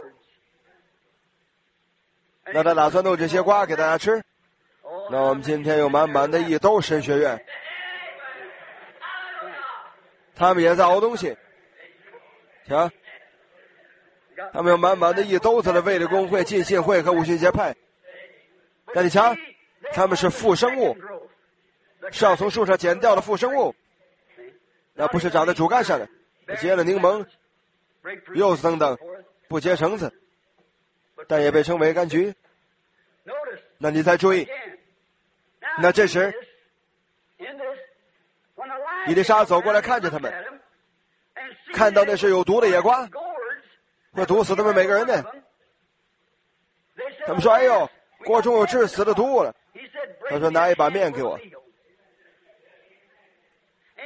那他打算弄这些瓜给大家吃。那我们今天有满满的一兜神学院，他们也在熬东西，瞧，他们有满满的一兜子的卫理公会、浸信会和五旬节派。但你瞧，他们是附生物，是要从树上剪掉的附生物，那不是长在主干上的，结了柠檬、柚子等等，不结橙子，但也被称为柑橘。那你再注意，那这时以利沙走过来看着他们，看到那是有毒的野瓜，会毒死他们每个人的。他们说：“哎呦，锅中有致死的毒物了。”他说：“拿一把面给我。”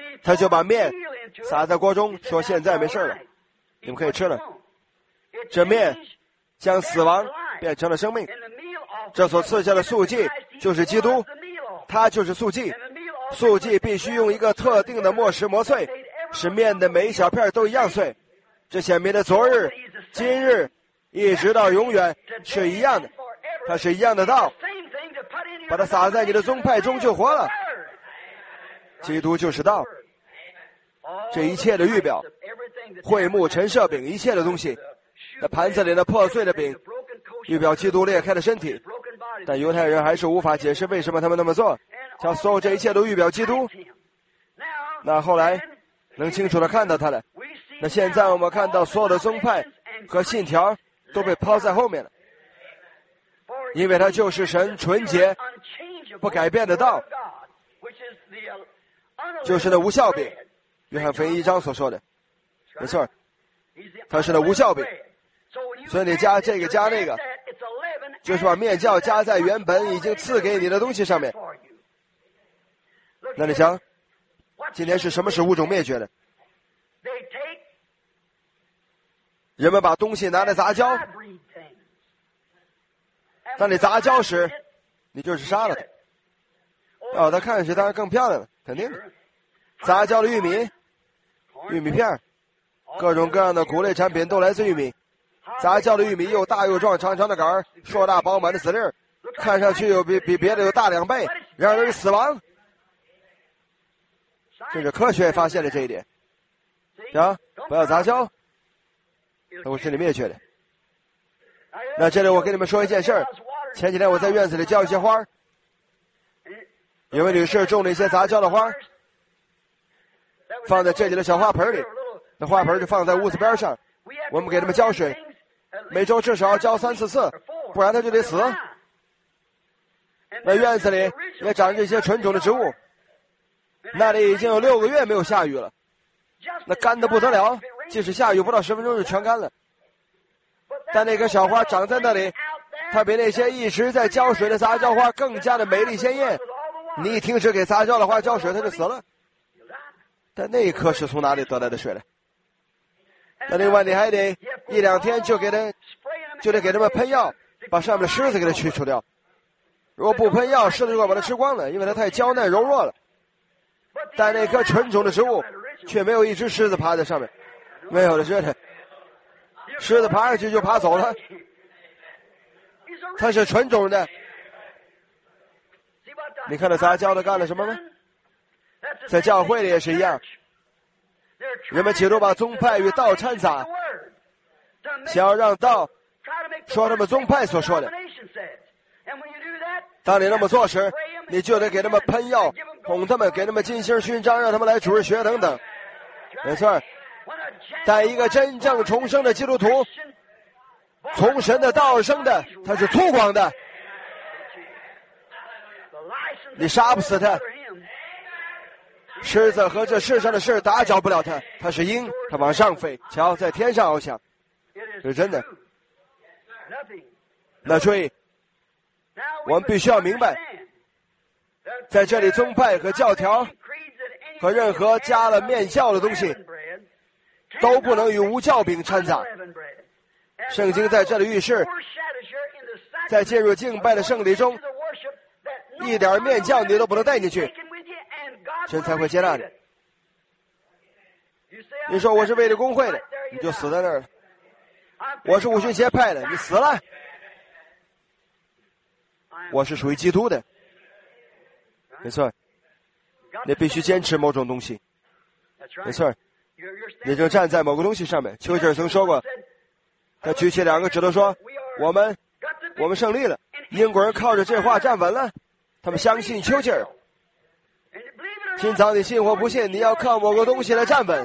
他就把面撒在锅中，说现在没事了，你们可以吃了。这面将死亡变成了生命，这所赐下的素祭就是基督，他就是素祭。素祭必须用一个特定的磨石磨碎，使面的每一小片都一样碎。这显明的昨日、今日一直到永远是一样的，它是一样的道，把它撒在你的宗派中就活了。基督就是道，这一切的预表，会幕、陈设饼，一切的东西，那盘子里的破碎的饼，预表基督裂开的身体。但犹太人还是无法解释为什么他们那么做，将所有这一切都预表基督。那后来能清楚地看到他了。那现在我们看到所有的宗派和信条都被抛在后面了，因为它就是神纯洁不改变的道，就是那无酵饼。约翰福音1章所说的，没错，它是那无酵饼。所以你加这个加那个，就是把面酵加在原本已经赐给你的东西上面。那你想，今天是什么使物种灭绝的？人们把东西拿来杂交，当你杂交时，你就是杀了它。它看上去当然更漂亮了，肯定的。杂交的玉米、玉米片，各种各样的谷类产品都来自玉米。杂交的玉米又大又壮，长长的杆儿，硕大饱满的籽粒儿，看上去有比别的有大2倍，让人死亡。甚至科学发现了这一点。不要杂交，那我是你灭绝的。那这里我跟你们说一件事儿，前几天我在院子里浇一些花，有位女士种了一些杂交的花，放在这里的小花盆里，那花盆就放在屋子边上，我们给他们浇水，每周至少要浇3、4次，不然它就得死。那院子里也长着一些纯种的植物，那里已经有6个月没有下雨了，那干得不得了，即使下雨不到10分钟就全干了。但那棵小花长在那里，它比那些一直在浇水的杂交花更加的美丽鲜艳。你一停止给杂交的花浇水，它就死了。但那一棵是从哪里得来的水呢？那另外你还得1、2天就得给它们喷药，把上面的虱子给它去除掉。如果不喷药，虱子就会把它吃光了，因为它太娇嫩柔弱了。但那棵纯种的植物却没有一只狮子爬在上面，没有的觉得狮子爬上去就爬走了，它是纯种的。你看到杂交的干了什么吗？在教会里也是一样，人们企图把宗派与道掺杂，想要让道说他们宗派所说的。当你那么做时，你就得给他们喷药，哄他们，给他们金星勋章，让他们来主日学等等。没错，但一个真正重生的基督徒，从神的道而生的，他是粗犷的，你杀不死他。狮子和这世上的事打搅不了他，他是鹰，他往上飞，瞧，在天上翱翔，是真的。那注意，我们必须要明白，在这里宗派和教条和任何加了面酵的东西都不能与无酵饼掺杂。圣经在这里预示，在进入敬拜的圣礼中，一点面酵你都不能带进去，神才会接纳你。你说我是卫理公会的，你就死在那儿了。我是五旬节派的，你死了。我是属于基督的，没错，你必须坚持某种东西，没错，你正站在某个东西上面。丘吉尔曾说过，他举起2个指头说，我们胜利了。英国人靠着这话站稳了，他们相信丘吉尔。今早你信或不信，你要靠某个东西来站稳。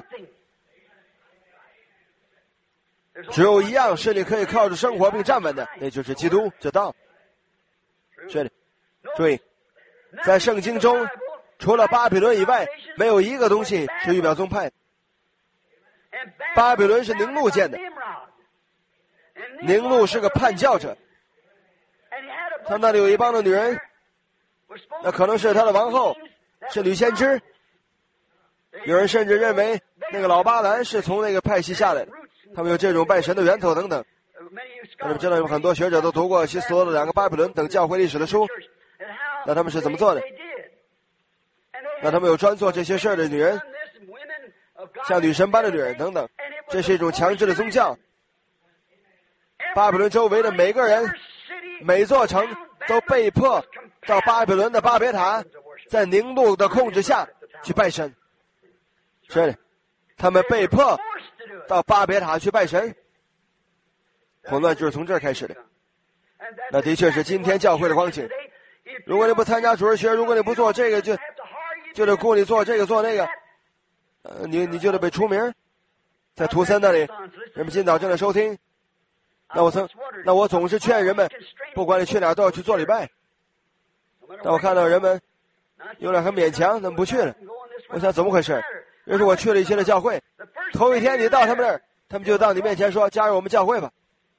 只有一样是你可以靠着生活并站稳的，那就是基督这道。这里注意，在圣经中除了巴比伦以外，没有一个东西是预表宗派。巴比伦是宁录建的，宁录是个叛教者，他那里有一帮的女人，那可能是他的王后，是女先知。 有人甚至认为那个老巴兰是从那个派系下来的，他们有这种拜神的源头等等。那你们知道有很多学者都读过希斯罗的2个巴比伦等教会历史的书，那他们是怎么做的？那他们有专做这些事儿的女人，像女神般的女人等等，这是一种强制的宗教。巴比伦周围的每个人、每座城都被迫到巴比伦的巴别塔，在宁禄的控制下去拜神。是的，他们被迫到巴别塔去拜神。混乱就是从这儿开始的。那的确是今天教会的光景。如果你不参加主日学，如果你不做这个，就得雇你做这个做那个，你就得被除名。在图森那里，人们今早正在收听。那我总是劝人们，不管你去哪儿都要去做礼拜。但我看到人们有点很勉强，他们不去了。我想怎么回事？于是我去了一些的教会，头一天你到他们那儿，他们就到你面前说加入我们教会吧。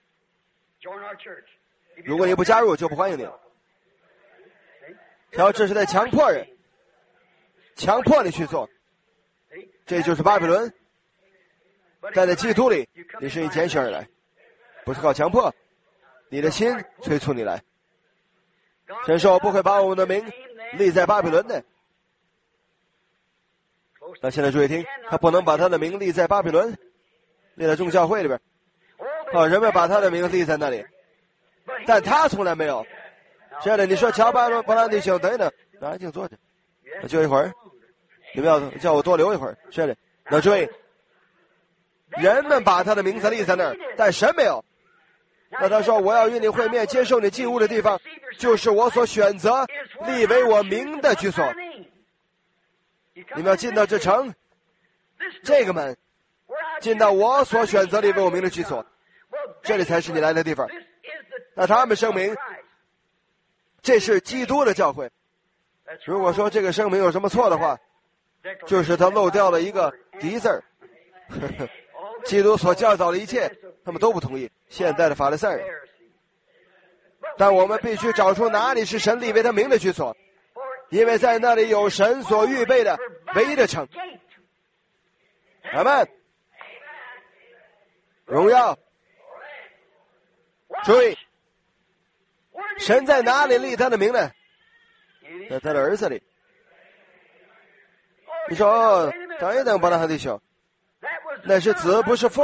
如果你不加入，就不欢迎你了。然后这是在强迫人，强迫你去做。这就是巴比伦。但在基督里，你是以拣选而来，不是靠强迫，你的心催促你来。神说不会把我们的名立在巴比伦的。那现在注意听，他不能把他的名立在巴比伦，立在众教会里边。人们把他的名立在那里，但他从来没有。是的，你说乔巴罗伯兰弟兄，等等，安静坐着，就一会儿，你们要叫我多留一会儿。是的，那注意，人们把他的名字立在那儿，但神没有。那他说我要与你会面，接受你祭物的地方，就是我所选择立为我名的居所。你们要进到这城，这个门，进到我所选择立为我名的居所，这里才是你来的地方。那他们声明，这是基督的教会。如果说这个声明有什么错的话，就是他漏掉了一个敌字儿。基督所教导的一切，他们都不同意。现在的法利赛人，但我们必须找出哪里是神立为他名的居所，因为在那里有神所预备的唯一的城。阿们，荣耀。注意，神在哪里立他的名呢？在他的儿子里。你说等一等，伯拉罕弟兄，那是子不是父。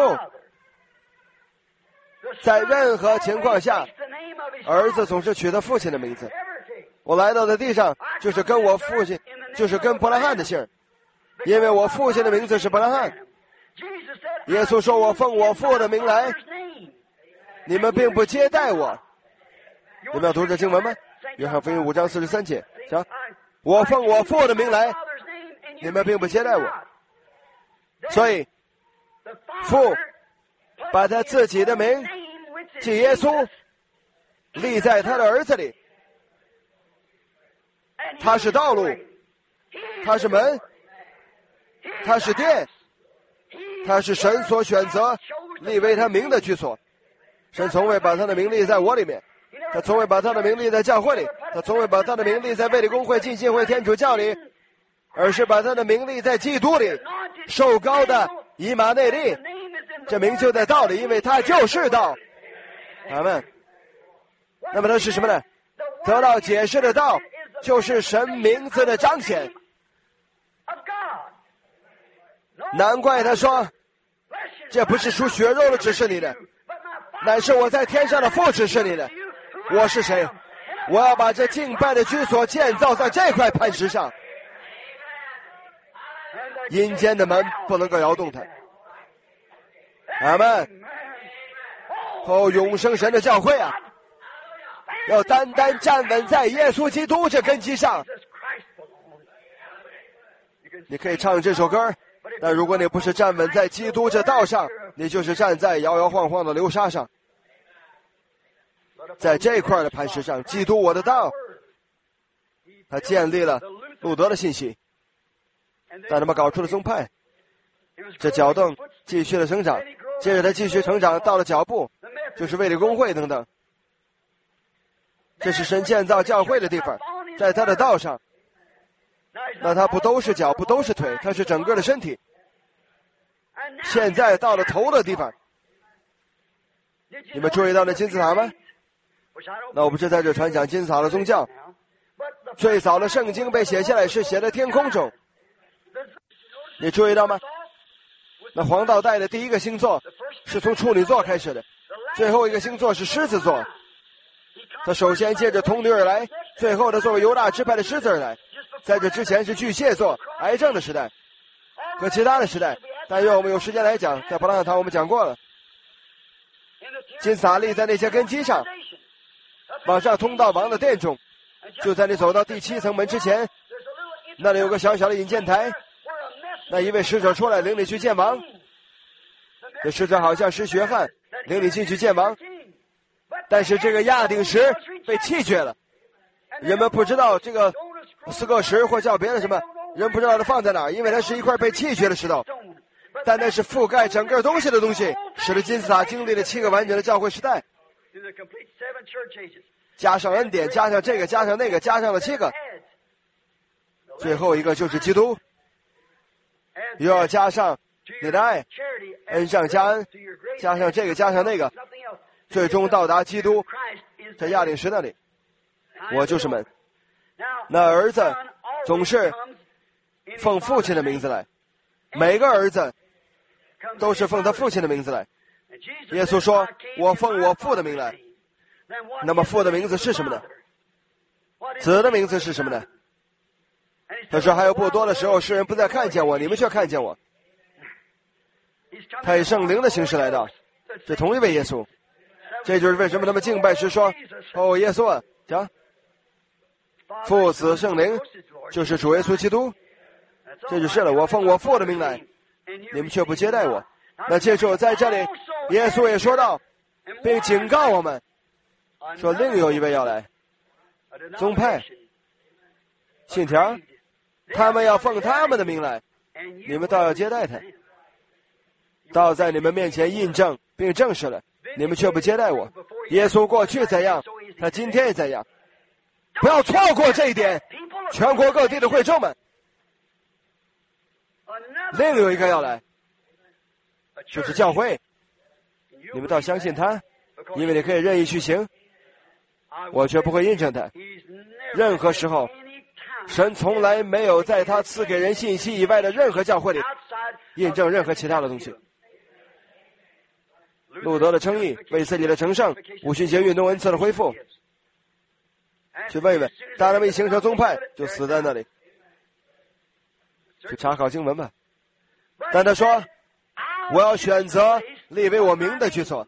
在任何情况下，儿子总是取他父亲的名字。我来到的地上就是跟我父亲，就是跟伯拉罕的姓，因为我父亲的名字是伯拉罕。耶稣说我奉我父的名来，你们并不接待我。你们要读这经文吗？约翰福音5章43节，行，我奉我父的名来，你们并不接待我。所以父把他自己的名，即耶稣，立在他的儿子里。他是道路，他是门，他是殿，他是神所选择立为他名的居所。神从未把他的名立在我里面，他从未把他的名立在教会里，他从未把他的名立在卫理公会、浸信会、天主教里，而是把他的名立在基督里，受膏的以马内利。这名就在道里，因为他就是道。阿们。那么他是什么呢？得到解释的道就是神名字的彰显。难怪他说，这不是属血肉的指示你的，乃是我在天上的父指示你的。我是谁？我要把这敬拜的居所建造在这块磐石上，阴间的门不能够摇动它。阿们。永生神的教会啊，要单单站稳在耶稣基督这根基上。你可以唱这首歌，但如果你不是站稳在基督这道上，你就是站在摇摇晃晃的流沙上。在这块的磐石上，基督我的道，他建立了路德的信息，但他们搞出了宗派。这脚凳继续的成长，接着他继续成长到了脚步，就是卫理公会等等。这是神建造教会的地方，在他的道上。 那他不都是脚，不都是腿，他是整个的身体。现在到了头的地方，你们注意到那金字塔吗？那我不是在这传讲金字塔的宗教。最早的圣经被写下来是写在天空中，你注意到吗？那黄道带的第一个星座是从处女座开始的，最后一个星座是狮子座。他首先借着童女而来，最后的作为犹大支派的狮子而来。在这之前是巨蟹座癌症的时代和其他的时代，但愿我们有时间来讲，在伯拉罕堂我们讲过了。金字塔立在那些根基上，往上通到王的殿中，就在你走到第7层门之前，那里有个小小的引荐台，那一位使者出来领你去见王。这使者好像是约翰，领你进去见王。但是这个亚顶石被弃绝了，人们不知道这个四个石或叫别的什么，人不知道它放在哪儿，因为它是一块被弃绝的石头。但那是覆盖整个东西的东西，使得金字塔经历了7个完整的教会时代，加上恩典，加上这个，加上那个，加上了7个，最后一个就是基督，又要加上你的爱，恩上加恩，加上这个，加上那个，最终到达基督，在亚顶石那里。我就是门。那儿子总是奉父亲的名字来，每个儿子都是奉他父亲的名字来。耶稣说，我奉我父的名来。那么父的名字是什么呢？子的名字是什么呢？他说，还有不多的时候，世人不再看见我，你们却看见我。他以圣灵的形式来到，这同一位耶稣。这就是为什么他们敬拜时说，哦，耶稣啊，讲父子圣灵就是主耶稣基督。这就是了，我奉我父的名来，你们却不接待我。那接着在这里，耶稣也说到，并警告我们说，另有一位要来，宗派信条，他们要奉他们的名来，你们倒要接待他，倒在你们面前印证并证实了，你们却不接待我。耶稣过去怎样，他今天也怎样，不要错过这一点。全国各地的会众们，另有一个要来，就是教会，你们倒相信他，因为你可以任意去行，我却不会印证他。任何时候，神从来没有在他赐给人信息以外的任何教会里印证任何其他的东西。路德的称义，卫斯理的成圣，五旬节运动恩赐的恢复，去问一问，当他们一形成宗派，就死在那里。去查考经文吧。但他说，我要选择立为我名的居所，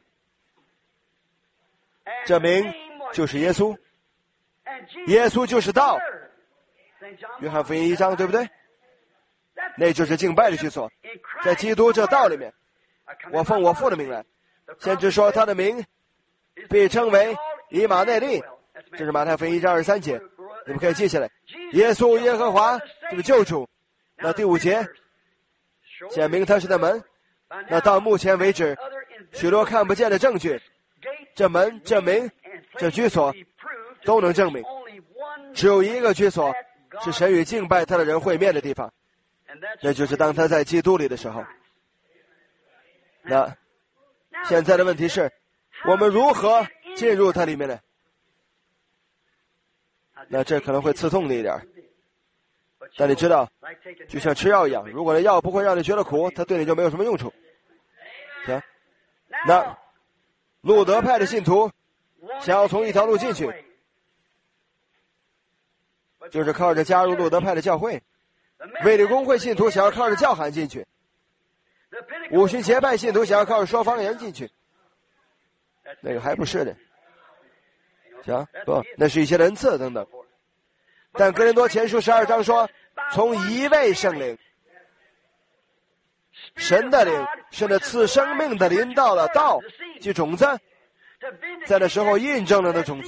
这名就是耶稣，耶稣就是道。约翰福音1章，对不对？那就是敬拜的居所，在基督这道里面，我奉我父的名来。先知说他的名被称为以马内利，这是马太福音1章23节，你们可以记下来。耶稣耶和华这个救主。那第5节显明他是的门。那到目前为止，许多看不见的证据，这门、这名、这居所都能证明，只有一个居所是神与敬拜他的人会面的地方，那就是当他在基督里的时候。那现在的问题是，我们如何进入它里面呢？那这可能会刺痛你一点，但你知道，就像吃药一样，如果那药不会让你觉得苦，它对你就没有什么用处。行，那路德派的信徒想要从一条路进去，就是靠着加入路德派的教会；卫理公会信徒想要靠着教函进去；五旬节派信徒想要靠着说方言进去。那个还不是的，行不？那是一些恩赐等等。但哥林多前书12章说，从一位圣灵，神的灵是那赐生命的临到了道，即种子，在那时候印证了那种子。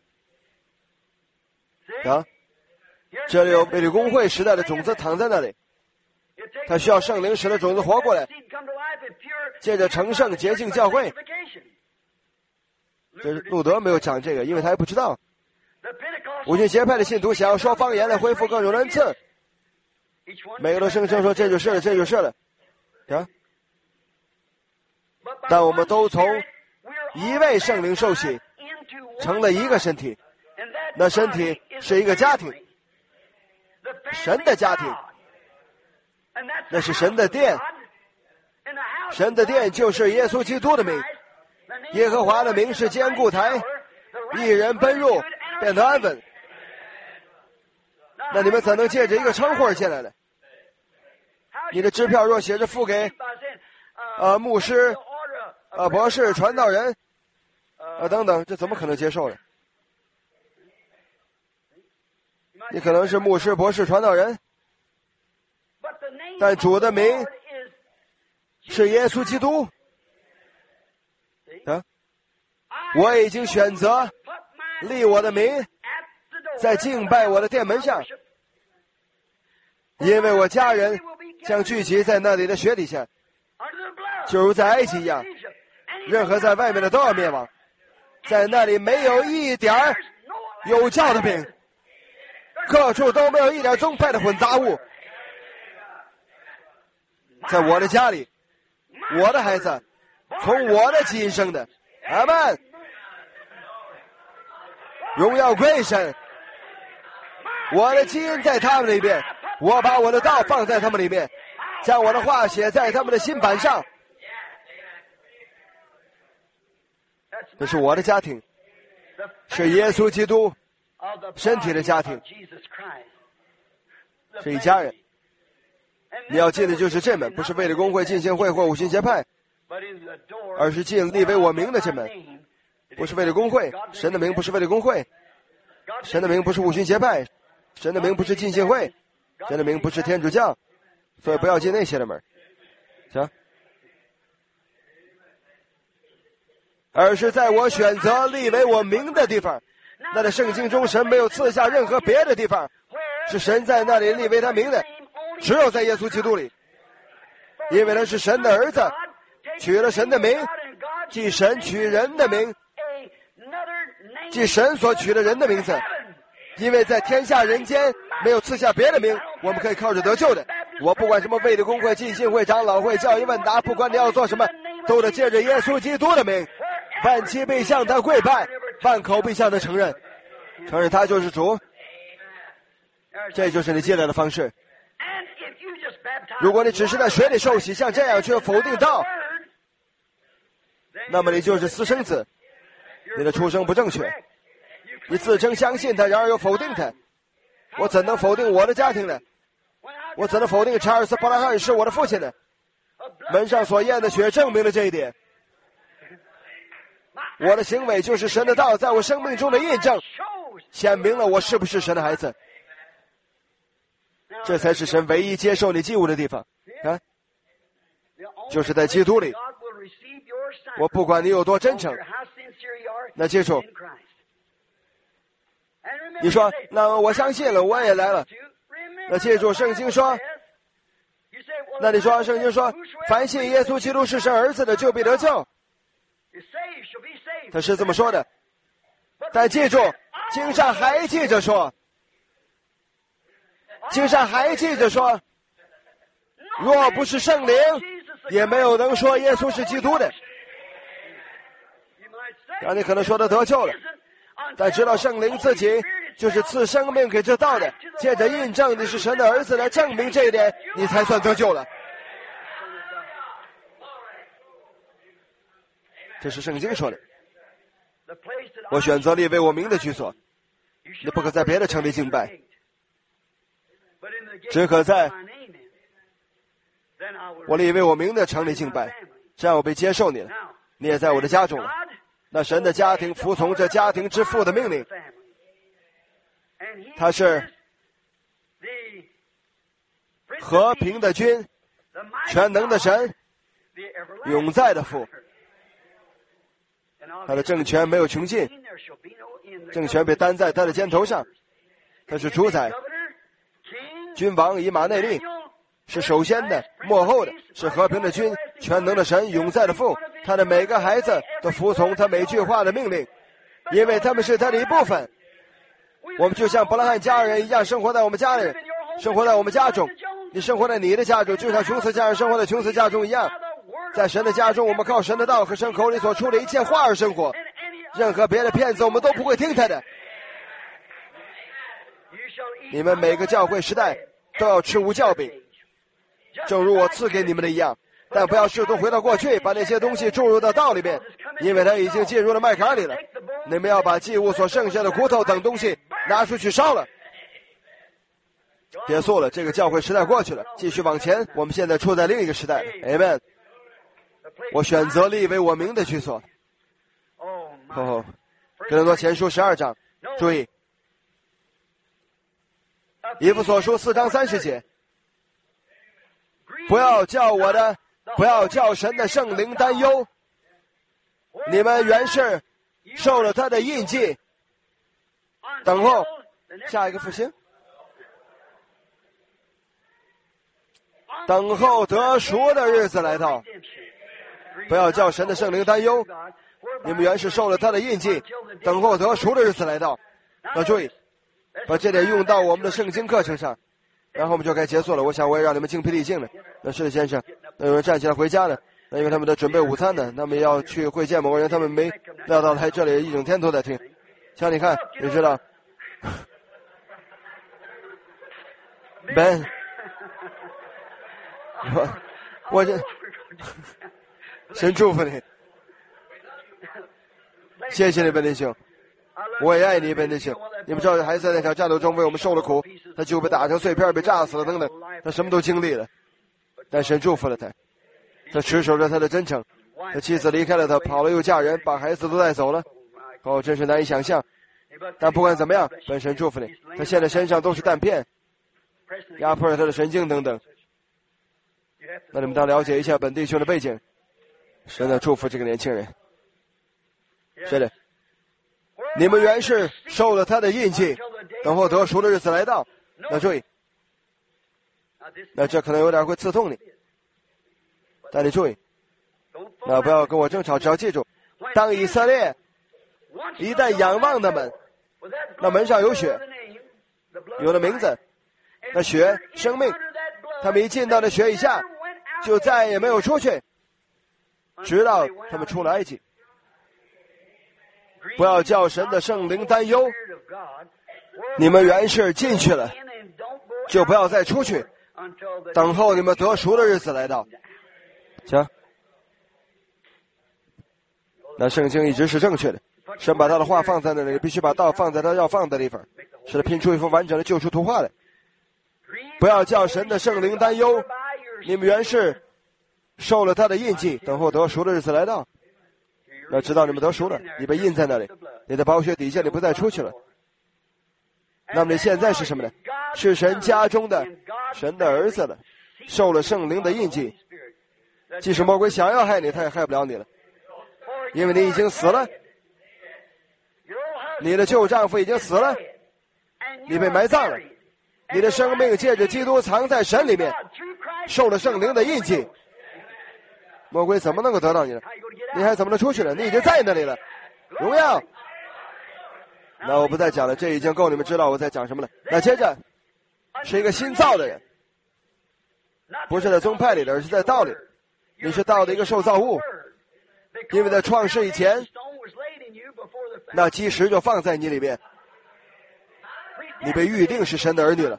啊，这里有卫理公会时代的种子躺在那里，他需要圣灵使得种子活过来，借着成圣洁净教会。这是路德没有讲这个，因为他还不知道。五旬节派的信徒想要说方言来恢复各种恩赐， 每个都声称说这就是了，这就是了，啊！但我们都从一位圣灵受洗，成了一个身体，那身体是一个家庭，神的家庭，那是神的殿，神的殿就是耶稣基督的名，耶和华的名是坚固台，一人奔入便得安稳。那你们怎能借着一个称呼进来呢？你的支票若写着付给牧师博士传道人等等，这怎么可能接受呢？你可能是牧师博士传道人，但主的名是耶稣基督啊！我已经选择立我的名在敬拜我的殿门上，因为我家人将聚集在那里的血底下，就如在埃及一样，任何在外面的都要灭亡，在那里没有一点有教的饼，各处都没有一点宗派的混杂物。在我的家里，我的孩子从我的基因生的，阿们，荣耀归神。我的基因在他们里边，我把我的道放在他们里面，将我的话写在他们的心板上。这是我的家庭，是耶稣基督身体的家庭，是一家人。你要进的就是这门，不是为了公会、浸信会或五旬节派，而是进立为我名的这门，不是为了公会，神的名不是为了公会，神的名不是五旬节派，神的名不是浸信会，神的名不是天主教，所以不要进那些的门，行？而是在我选择立为我名的地方，那在圣经中神没有赐下任何别的地方，是神在那里立为他名的，只有在耶稣基督里，因为他是神的儿子，取了神的名，即神取人的名，即神所取的人的名字，因为在天下人间没有赐下别的名，我们可以靠着得救的。我不管什么卫理公会、浸信会、长老会、教义问答，不管你要做什么，都得借着耶稣基督的名，万膝必向他跪拜，万口必向他承认他就是主。这就是你进来的方式。如果你只是在水里受洗，像这样却否定道，那么你就是私生子，你的出生不正确。你自称相信他，然而又否定他。我怎能否定我的家庭呢？我怎能否定查尔斯·伯拉罕是我的父亲呢？门上所验的血证明了这一点。我的行为就是神的道在我生命中的印证，显明了我是不是神的孩子。这才是神唯一接受你祭物的地方啊，就是在基督里。我不管你有多真诚，那记住，你说那我相信了，我也来了，那记住圣经说，那你说圣经说凡信耶稣基督是神儿子的就必得救，他是这么说的。但记住经上还记着说，若不是圣灵，也没有能说耶稣是基督的。让你可能说的得救了，但知道圣灵自己就是赐生命给这道的，借着印证你是神的儿子来证明这一点，你才算得救了。这是圣经说的。我选择立为我名的居所，你不可在别的城里敬拜，只可在我立为我名的城里敬拜，这样我被接受你了，你也在我的家中了。那神的家庭服从这家庭之父的命令，他是和平的君，全能的神，永在的父。他的政权没有穷尽，政权被担在他的肩头上。他是主宰，君王以马内利，是首先的，末后的，是和平的君，全能的神，永在的父。他的每个孩子都服从他每句话的命令，因为他们是他的一部分。我们就像伯拉罕家人一样生活在我们家里，生活在我们家中。 你生活在你的家中，就像琼斯家人生活在琼斯家中一样。在神的家中，我们靠神的道和神口里所出的一切话而生活。任何别的骗子，我们都不会听他的。你们每个教会时代都要吃无酵饼，正如我赐给你们的一样。但不要试图回到过去，把那些东西注入到道里面，因为它已经进入了麦秆里了。你们要把祭物所剩下的骨头等东西拿出去烧了。结束了，这个教会时代过去了，继续往前。我们现在处在另一个时代。Amen。我选择立为我名的居所。哥林多前书12章，注意，以弗所书4章30节，不要叫神的圣灵担忧，你们原是受了他的印记，等候下一个复兴，等候得赎的日子来到。不要叫神的圣灵担忧，你们原是受了他的印记，等候得赎的日子来到。要注意，把这点用到我们的圣经课程上，然后我们就该结束了。我想我也让你们精疲力尽了。那是的，先生，那有人站起来回家了，那因为他们在准备午餐呢，他们要去会见某个人，他们没料到来这里一整天都在听。像你看，你知道，Ben， 我这神祝福你，谢谢你，Ben弟兄，我也爱你，Ben弟兄。你们知道孩子在那场战斗中为我们受了苦，他就被打成碎片，被炸死了等等，他什么都经历了，但神祝福了他，他持守着他的真诚。他妻子离开了他，跑了又嫁人，把孩子都带走了，真是难以想象。但不管怎么样，本神祝福你，他现在身上都是弹片，压迫了他的神经等等。那你们当了解一下本弟兄的背景。神的祝福这个年轻人。是的，你们原是受了他的印记，等候得赎的日子来到。那注意，那这可能有点会刺痛你，但你注意，那不要跟我争吵，只要记住，当以色列一旦仰望那门，那门上有血，有了名字，那血生命，他们一进到那血以下，就再也没有出去，直到他们出了埃及。不要叫神的圣灵担忧，你们原是进去了，就不要再出去，等候你们得赎的日子来到。行，那圣经一直是正确的，神把他的话放在那里，必须把道放在他要放的地方，使他拼出一幅完整的救赎图画来。不要叫神的圣灵担忧，你们原是受了他的印记，等候得赎的日子来到。那直到你们得赎了，你被印在那里，你的宝血底下，你不再出去了。那么你现在是什么呢？是神家中的神的儿子了，受了圣灵的印记。即使魔鬼想要害你，他也害不了你了，因为你已经死了，你的旧丈夫已经死了，你被埋葬了，你的生命借着基督藏在神里面，受了圣灵的印记。魔鬼怎么能够得到你呢？你还怎么能出去了？你已经在那里了。荣耀。那我不再讲了，这已经够你们知道我在讲什么了。那接着是一个新造的人，不是在宗派里的，而是在道里。你是道的一个受造物，因为在创世以前，那基石就放在你里面，你被预定是神的儿女了。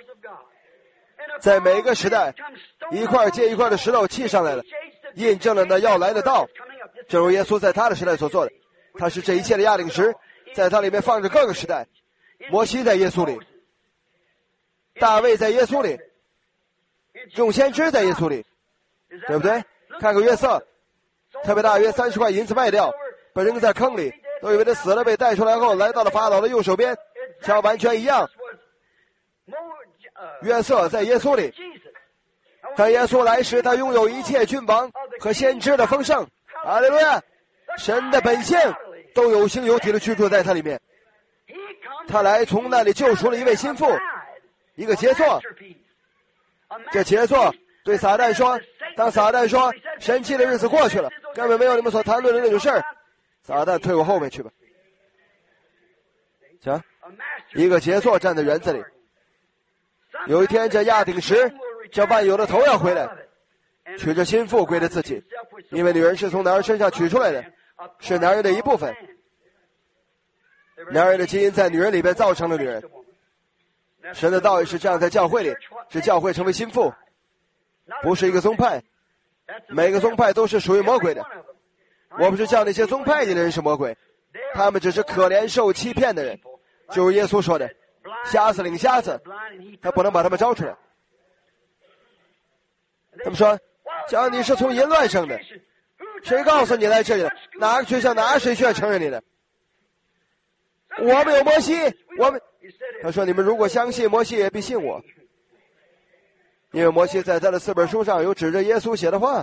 在每一个时代，一块接一块的石头砌上来了，印证了那要来的道，正如耶稣在他的时代所做的。他是这一切的压顶石，在他里面放着各个时代。摩西在耶稣里，大卫在耶稣里，众先知在耶稣里，对不对？看看约瑟，他被大约30块银子卖掉，被扔在坑里，都以为他死了，被带出来后来到了法老的右手边，像完全一样。约瑟在耶稣里，当耶稣来时，他拥有一切君王和先知的丰盛。哈利路亚！神的本性都有形有体的居住在他里面。他来从那里救赎了一位心腹，一个杰作。这杰作对撒旦说，当撒旦说神奇的日子过去了，根本没有你们所谈论的那种事儿，撒旦退我后面去吧。行，一个杰作站在园子里，有一天这压顶石这万有的头要回来，取着心腹归着自己，因为女人是从男人身上取出来的，是男人的一部分。男人的基因在女人里边造成了女人。神的道也是这样，在教会里，使教会成为心腹，不是一个宗派。每个宗派都是属于魔鬼的。我不是叫那些宗派里的人是魔鬼，他们只是可怜受欺骗的人。就是耶稣说的，瞎子领瞎子，他不能把他们招出来。他们说，假如你是从淫乱生的，谁告诉你来这里的？哪个学校哪个谁学院承认你的？我们有摩西，他说你们如果相信摩西，也必信我，因为摩西在他的4本书上有指着耶稣写的话。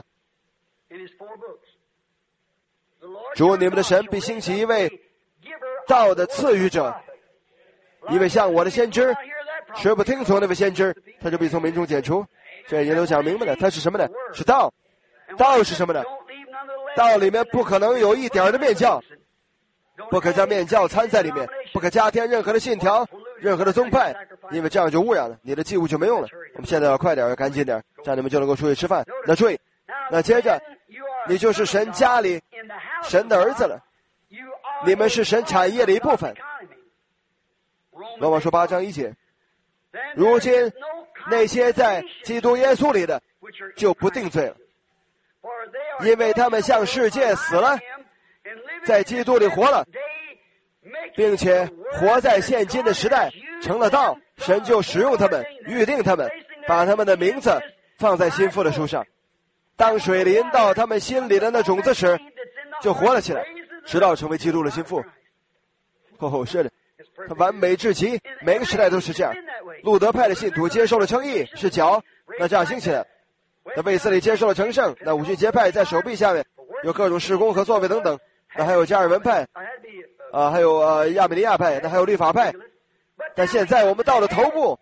主你们的神必兴起一位道的赐予者，一位像我的先知，谁不听从那位先知，他就必从民中剪除。这也都讲明白了，他是什么呢？是道。道是什么呢？道里面不可能有一点的面教，不可将面教掺在里面，不可加添任何的信条，任何的宗派，因为这样就污染了，你的祭物就没用了。我们现在要快点，要赶紧点，这样你们就能够出去吃饭。那注意，那接着你就是神家里神的儿子了，你们是神产业的一部分。罗马书8章1节，如今那些在基督耶稣里的就不定罪了，因为他们向世界死了，在基督里活了，并且活在现今的时代，成了道。神就使用他们，预定他们，把他们的名字放在心腹的书上。当水淋到他们心里的那种子时，就活了起来，直到成为基督的心腹。是的，他完美至极，每个时代都是这样。路德派的信徒接受了称义，是脚，那这样兴起来。那卫斯理接受了成圣，那五旬节派在手臂下面有各种事工和作为等等。那还有加尔文派，还有亚美尼亚派，那还有律法派。但现在我们到了头部，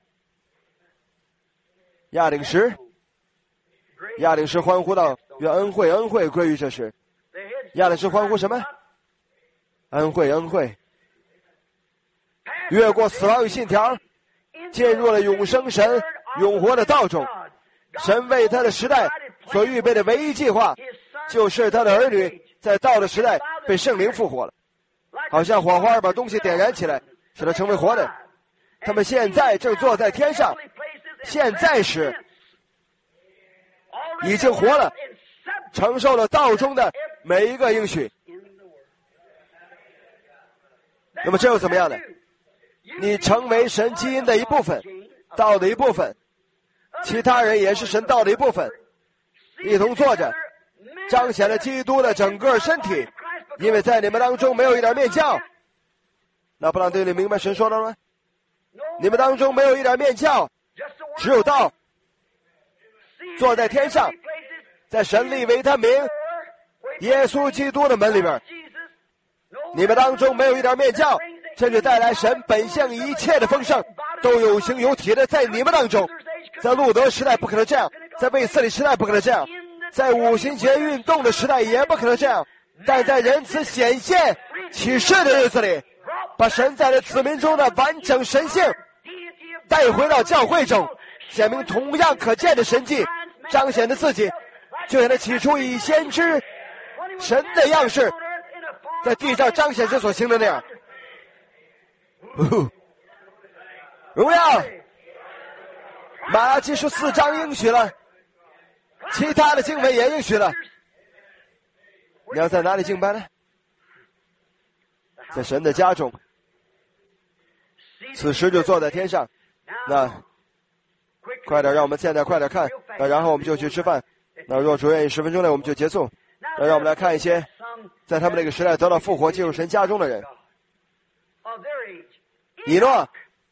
亚领时欢呼道：愿恩惠归于这时。亚领时欢呼什么？恩惠。越过死亡与信条，进入了永生神永活的道中。神为他的时代所预备的唯一计划，就是他的儿女在道的时代被圣灵复活了，好像火花把东西点燃起来，使它成为活的。他们现在正坐在天上，现在时已经活了，承受了道中的每一个应许。那么这又怎么样呢？你成为神基因的一部分，道的一部分，其他人也是神道的一部分，一同坐着，彰显了基督的整个身体。因为在你们当中没有一点面教。那布朗对你明白神说的吗？你们当中没有一点面教，只有道。坐在天上，在神立为他名耶稣基督的门里边，你们当中没有一点面教，甚至带来神本性一切的丰盛，都有形有体的在你们当中。在路德时代不可能这样，在卫斯理时代不可能这样，在五旬节运动的时代也不可能这样，但在仁慈显现启示的日子里，把神在的子民中的完整神性带回到教会中，显明同样可见的神迹，彰显着自己，就像他起初以先知神的样式在地上彰显时所行的那样。荣耀！马拉基书4章应许了，其他的经文也应许了。你要在哪里敬拜呢？在神的家中。此时就坐在天上。那快点，让我们现在快点看，那然后我们就去吃饭。那若主愿意10分钟内我们就结束。那让我们来看一些在他们那个时代得到复活进入神家中的人。以诺，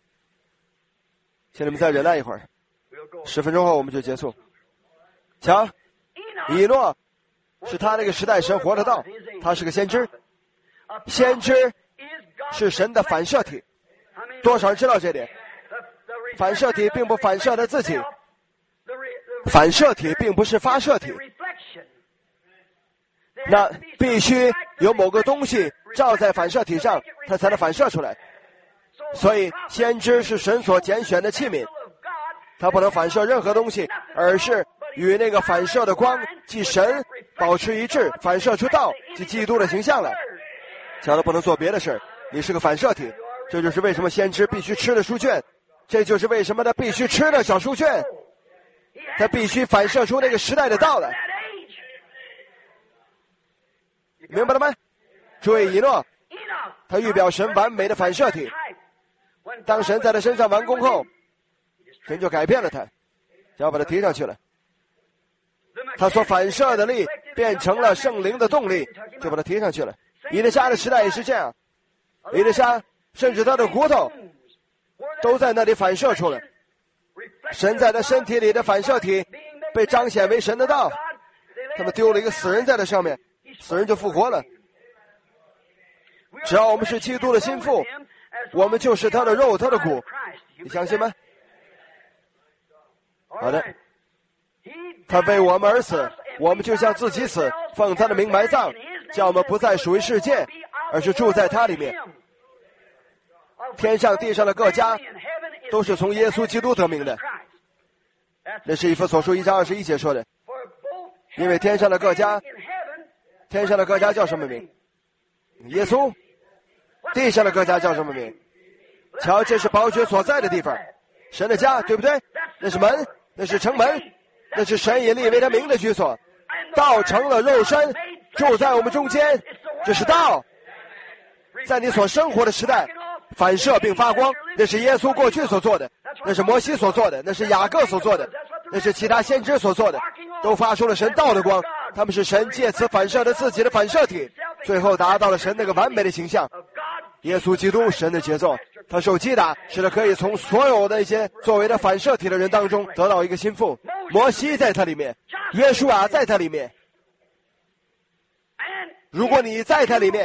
请你们再忍耐一会儿，10分钟后我们就结束。瞧，以诺是他那个时代神活的道，他是个先知。先知是神的反射体，多少人知道这点？反射体并不反射他自己，反射体并不是发射体，那必须有某个东西照在反射体上，它才能反射出来。所以先知是神所拣选的器皿，它不能反射任何东西， 而是与那个反射的光，即神，保持一致，反射出道，即基督的形象来。想到不能做别的事，你是个反射体。这就是为什么先知必须吃的书卷，这就是为什么他必须吃的小书卷，他必须反射出那个时代的到来。明白了吗？注意以诺，他预表神完美的反射体。当神在他身上完工后，神就改变了他，就要把他提上去了。他所反射的力变成了圣灵的动力，就把他提上去了。以利沙的时代也是这样，以利沙甚至他的骨头都在那里反射出来。神在他身体里的反射体被彰显为神的道。他们丢了一个死人在他上面，死人就复活了。只要我们是基督的心腹，我们就是他的肉，他的骨。你相信吗？好的。他为我们而死，我们就像自己死，奉他的名埋葬，叫我们不再属于世界，而是住在他里面。天上地上的各家都是从耶稣基督得名的。那是以弗所书1章21节说的。因为天上的各家叫什么名？耶稣。地上的各家叫什么名？瞧，这是宝血所在的地方，神的家，对不对？那是门，那是城门，那是神引立为他名的居所。道成了肉身，住在我们中间，这是道。在你所生活的时代反射并发光，那是耶稣过去所做的，那是摩西所做的，那是雅各所做的，那是其他先知所做的，都发出了神道的光。他们是神借此反射了自己的反射体，最后达到了神那个完美的形象。耶稣基督，神的杰作，他受击打，使得可以从所有那些作为的反射体的人当中得到一个心腹。摩西在他里面，约书亚在他里面。如果你在他里面，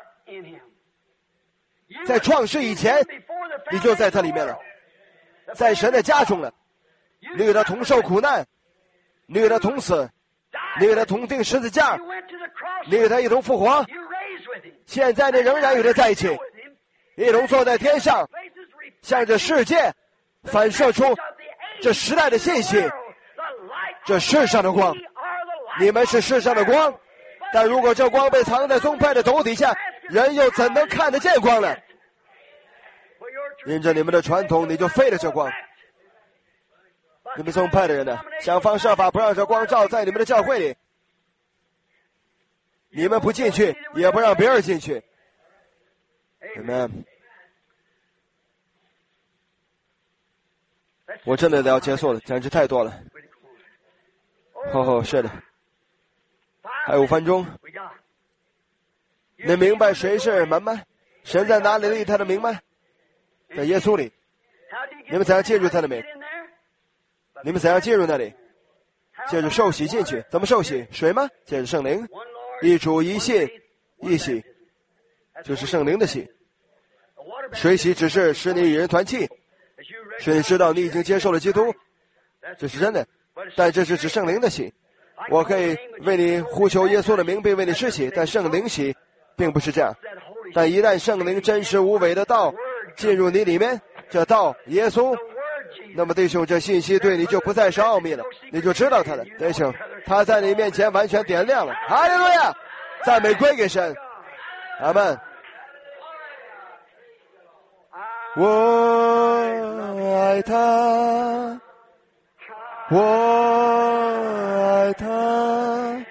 在创世以前，你就在他里面了，在神的家中了。你与他同受苦难，你与他同死，你与他同钉十字架，你与他一同复活。现在你仍然与他在一起，一同坐在天上，向着世界反射出这时代的信息，这世上的光。你们是世上的光，但如果这光被藏在宗派的斗底下，人又怎能看得见光呢？因着你们的传统，你就废了这光。你们宗派的人呢，想方设法不让这光照在你们的教会里，你们不进去，也不让别人进去。Amen。我真的要结束了，简直太多了。是的，还有5分钟。你明白谁是门吗？神在哪里立他的名吗？在耶稣里。你们怎样进入他的名？你们怎样进入那里？借着受洗进去。怎么受洗？水吗？借着圣灵。一主一信一洗，就是圣灵的洗。水洗只是使你与人团契，使你知道你已经接受了基督，这是真的。但这是指圣灵的洗。我可以为你呼求耶稣的名，并为你施洗，但圣灵洗并不是这样。但一旦圣灵真实无伪的道进入你里面，这道耶稣，那么弟兄，这信息对你就不再是奥秘了，你就知道他了。弟兄，他在你面前完全点亮了。哈利路亚，赞美归给神。阿们。我爱他，我爱他，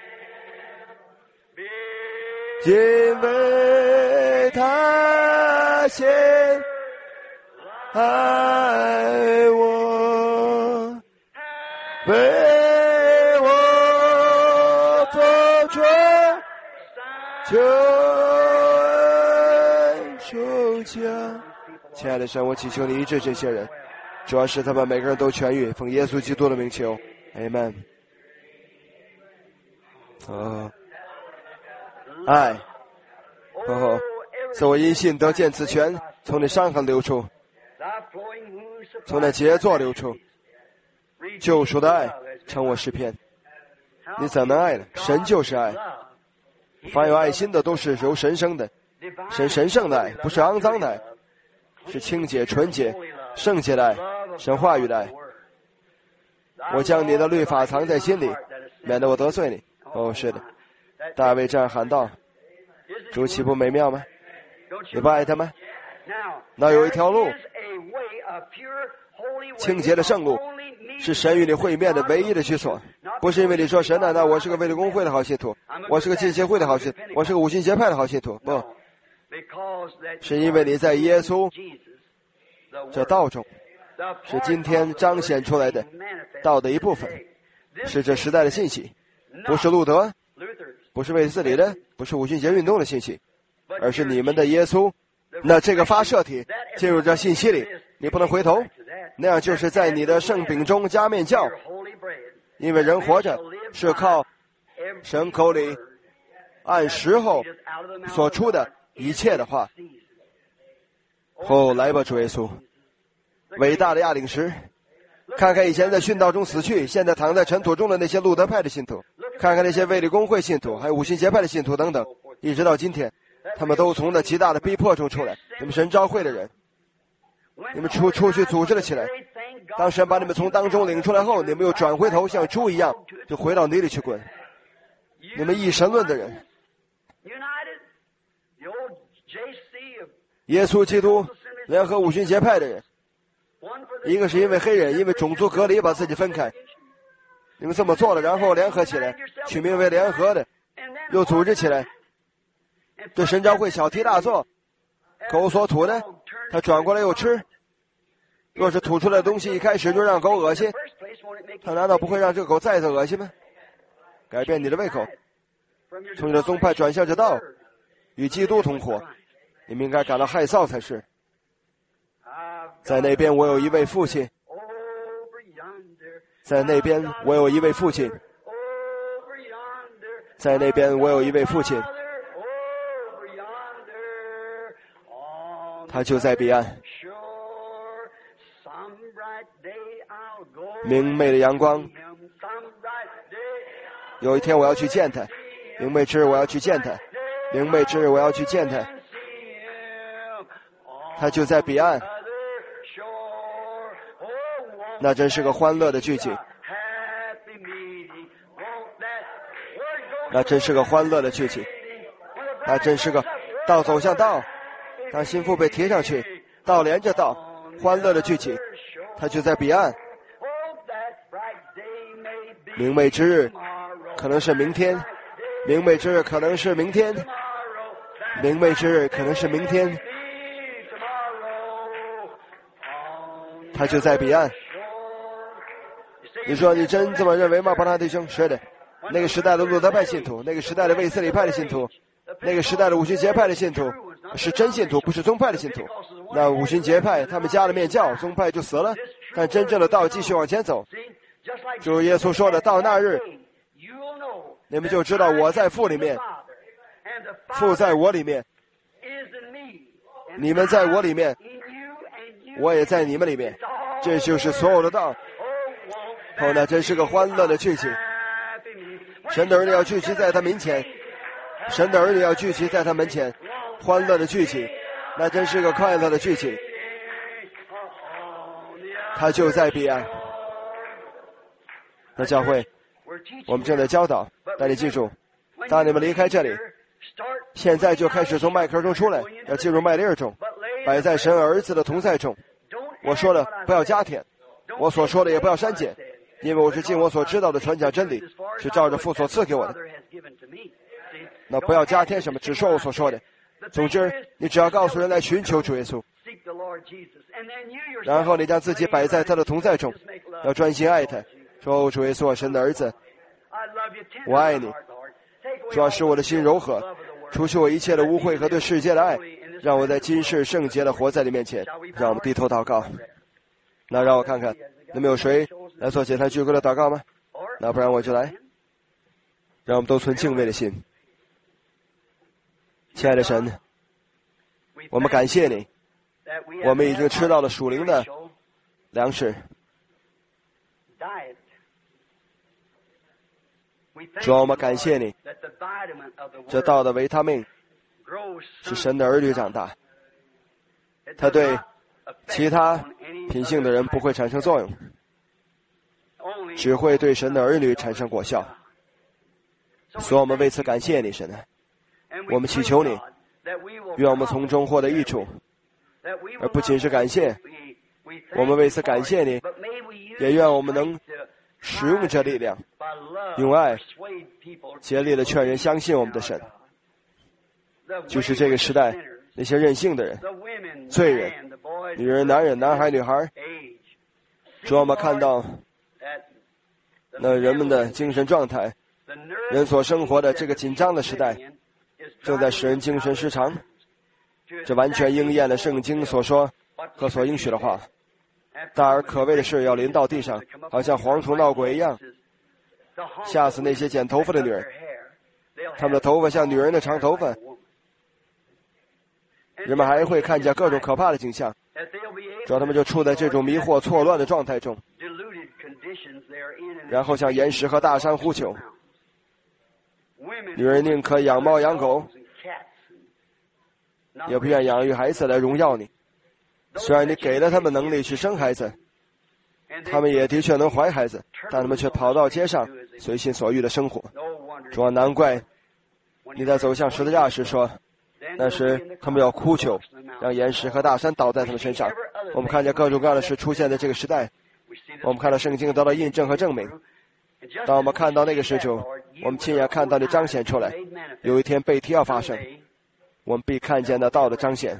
因为他先爱我，为我做出救恩手脚。亲爱的神，我祈求你医治这些人，主要是他们每个人都痊愈，奉耶稣基督的名求 Amen。 爱使我因信得见此权，从你伤痕流出，从那杰作流出，救赎的爱成我诗篇。你怎能爱呢？神就是爱，凡有爱心的都是由神生的，神圣的爱，不是肮脏的爱，是清洁纯洁圣洁的爱，神话语的爱。 我将你的律法藏在心里，免得我得罪你。哦，是的，大卫这样喊道：主岂不美妙吗？你不爱他吗？那有一条路，清洁的圣路，是神与你会面的唯一的居所。不是因为你说神那我是个卫理公会的好信徒，我是个浸信会的好信徒，我是个五旬节派的好信徒，不，是因为你在耶稣这道中，是今天彰显出来的道的一部分，是这时代的信息，不是路德，不是卫斯理的，不是五旬节运动的信息，而是你们的耶稣。那这个发射体进入这信息里，你不能回头，那样就是在你的圣饼中加面酵，因为人活着是靠神口里按时候所出的一切的话。后来吧，主耶稣，伟大的亚领石，看看以前在殉道中死去，现在躺在尘土中的那些路德派的信徒，看看那些卫理公会信徒，还有五旬节派的信徒等等，一直到今天，他们都从那极大的逼迫中出来。你们神召会的人，你们出去组织了起来，当神把你们从当中领出来后，你们又转回头像猪一样就回到泥里去滚。你们一神论的人，耶稣基督联合五旬节派的人，一个是因为黑人因为种族隔离把自己分开，你们这么做了，然后联合起来，取名为联合的，又组织起来，对神召会小题大做，狗所吐的他转过来又吃，若是吐出来的东西一开始就让狗恶心，他难道不会让这个狗再次恶心吗？改变你的胃口，从你的宗派转向这道，与基督同活，你们应该感到害臊才是。在那边我有一位父亲，在那边我有一位父亲，在那边我有一位父亲，他就在彼岸。明媚的阳光，有一天我要去见他，明媚之日我要去见他，明媚之日我要去见他，他就在彼岸。那真是个欢乐的聚集，那真是个欢乐的聚集，那真是个道走向道，当心腹被贴上去，道连着道，欢乐的聚集，他就在彼岸。明媚之日可能是明天，明媚之日可能是明天，明媚之日可能是明天，他就在彼岸。你说你真这么认为吗，巴拿弟兄？是的，那个时代的路德派信徒，那个时代的卫斯理派的信徒，那个时代的五旬节派的信徒是真信徒，不是宗派的信徒。那五旬节派他们加了面教，宗派就死了，但真正的道继续往前走。主耶稣说的，到那日你们就知道我在父里面，父在我里面，你们在我里面，我也在你们里面，这就是所有的道。哦，那真是个欢乐的聚集，神的儿女要聚集在他面前，神的儿女要聚集在他门前，欢乐的聚集，那真是个快乐的聚集，他就在彼岸。那教会我们正在教导，但你记住，当你们离开这里，现在就开始从麦壳中出来，要进入麦粒儿中，摆在神儿子的同在中。我说了不要加添，我所说的也不要删减，因为我是尽我所知道的传讲真理，是照着父所赐给我的。那不要加添什么，只说我所说的。总之你只要告诉人来寻求主耶稣，然后你将自己摆在他的同在中，要专心爱他，说主耶稣，神的儿子，我爱你，主要使我的心柔和，除去我一切的污秽和对世界的爱，让我在今世圣洁的活在你面前。让我们低头祷告。那让我看看那么有谁来做解坛聚会的祷告吗？那不然我就来。让我们都存敬畏的心。亲爱的神，我们感谢你，我们已经吃到了属灵的粮食。主啊，我们感谢你，这道的维他命是神的儿女长大，它对其他品性的人不会产生作用， 只会对神的儿女产生果效。所以我们为此感谢你，神啊！我们祈求你，愿我们从中获得益处，而不仅是感谢。我们为此感谢你，也愿我们能使用这力量，用爱竭力的劝人相信我们的神。就是这个时代那些任性的人、罪人、女人、男人、男孩、女孩，主，我们看到那人们的精神状态，人所生活的这个紧张的时代，正在使人精神失常。这完全应验了圣经所说和所应许的话。大而可畏的事要临到地上，好像蝗虫闹鬼一样，吓死那些剪头发的女人。他们的头发像女人的长头发。人们还会看见各种可怕的景象，主要他们就处在这种迷惑错乱的状态中，然后向岩石和大山呼求。女人宁可养猫养狗，也不愿养育孩子来荣耀你。虽然你给了他们能力去生孩子，他们也的确能怀孩子，但他们却跑到街上随心所欲的生活。主啊，难怪你在走向十字架时说，那时他们要哭求，让岩石和大山倒在他们身上。我们看见各种各样的事出现在这个时代，我们看到圣经得到印证和证明。当我们看到那个时候，我们亲眼看到你彰显出来。有一天背题要发生，我们必看见那道的彰显。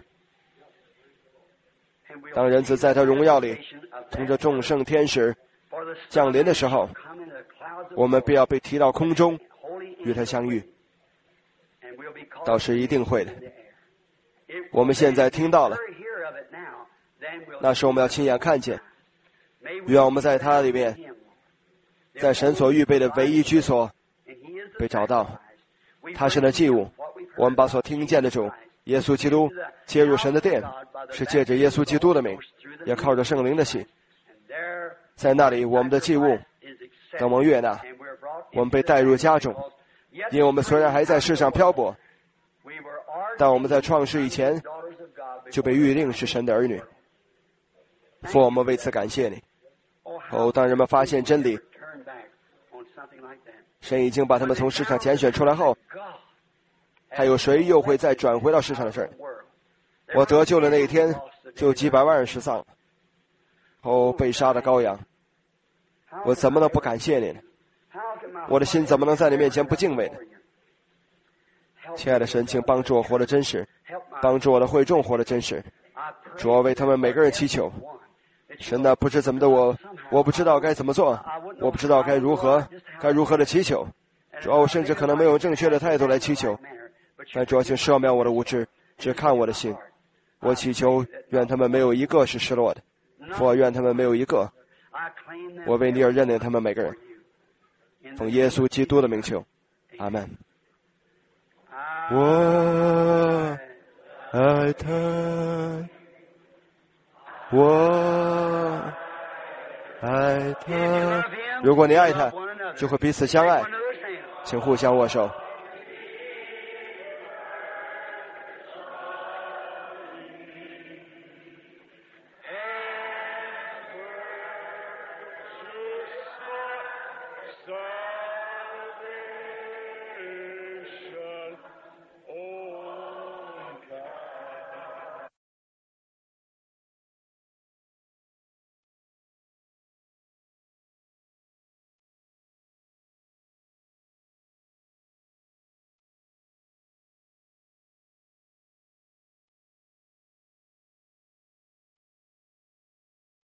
当人子在他荣耀里同着众圣天使降临的时候，我们必要被提到空中与他相遇。到时一定会的。我们现在听到了，那时我们要亲眼看见。愿我们在他里面，在神所预备的唯一居所被找到。他是那祭物，我们把所听见的主耶稣基督接入神的殿，是借着耶稣基督的名，也靠着圣灵的喜。在那里我们的祭物等蒙悦纳，我们被带入家中。因为我们虽然还在世上漂泊，但我们在创世以前就被预定是神的儿女。父，我们为此感谢你。当人们发现真理，神已经把他们从世上拣选出来后，还有谁又会再转回到世上的事儿？我得救的那一天，就几百万人失丧了。被杀的羔羊，我怎么能不感谢你呢？我的心怎么能在你面前不敬畏呢？亲爱的神，请帮助我活得真实，帮助我的会众活得真实。主要为他们每个人祈求。神呐，不知怎么的我不知道该怎么做，我不知道该如何的祈求。主要我甚至可能没有正确的态度来祈求，但主要请赦免我的无知，只看我的心。我祈求，愿他们没有一个是失落的，父，愿他们没有一个。我为你而认领他们每个人。奉耶稣基督的名求，阿们。我爱他，我爱他。如果你爱他，就会彼此相爱，请互相握手。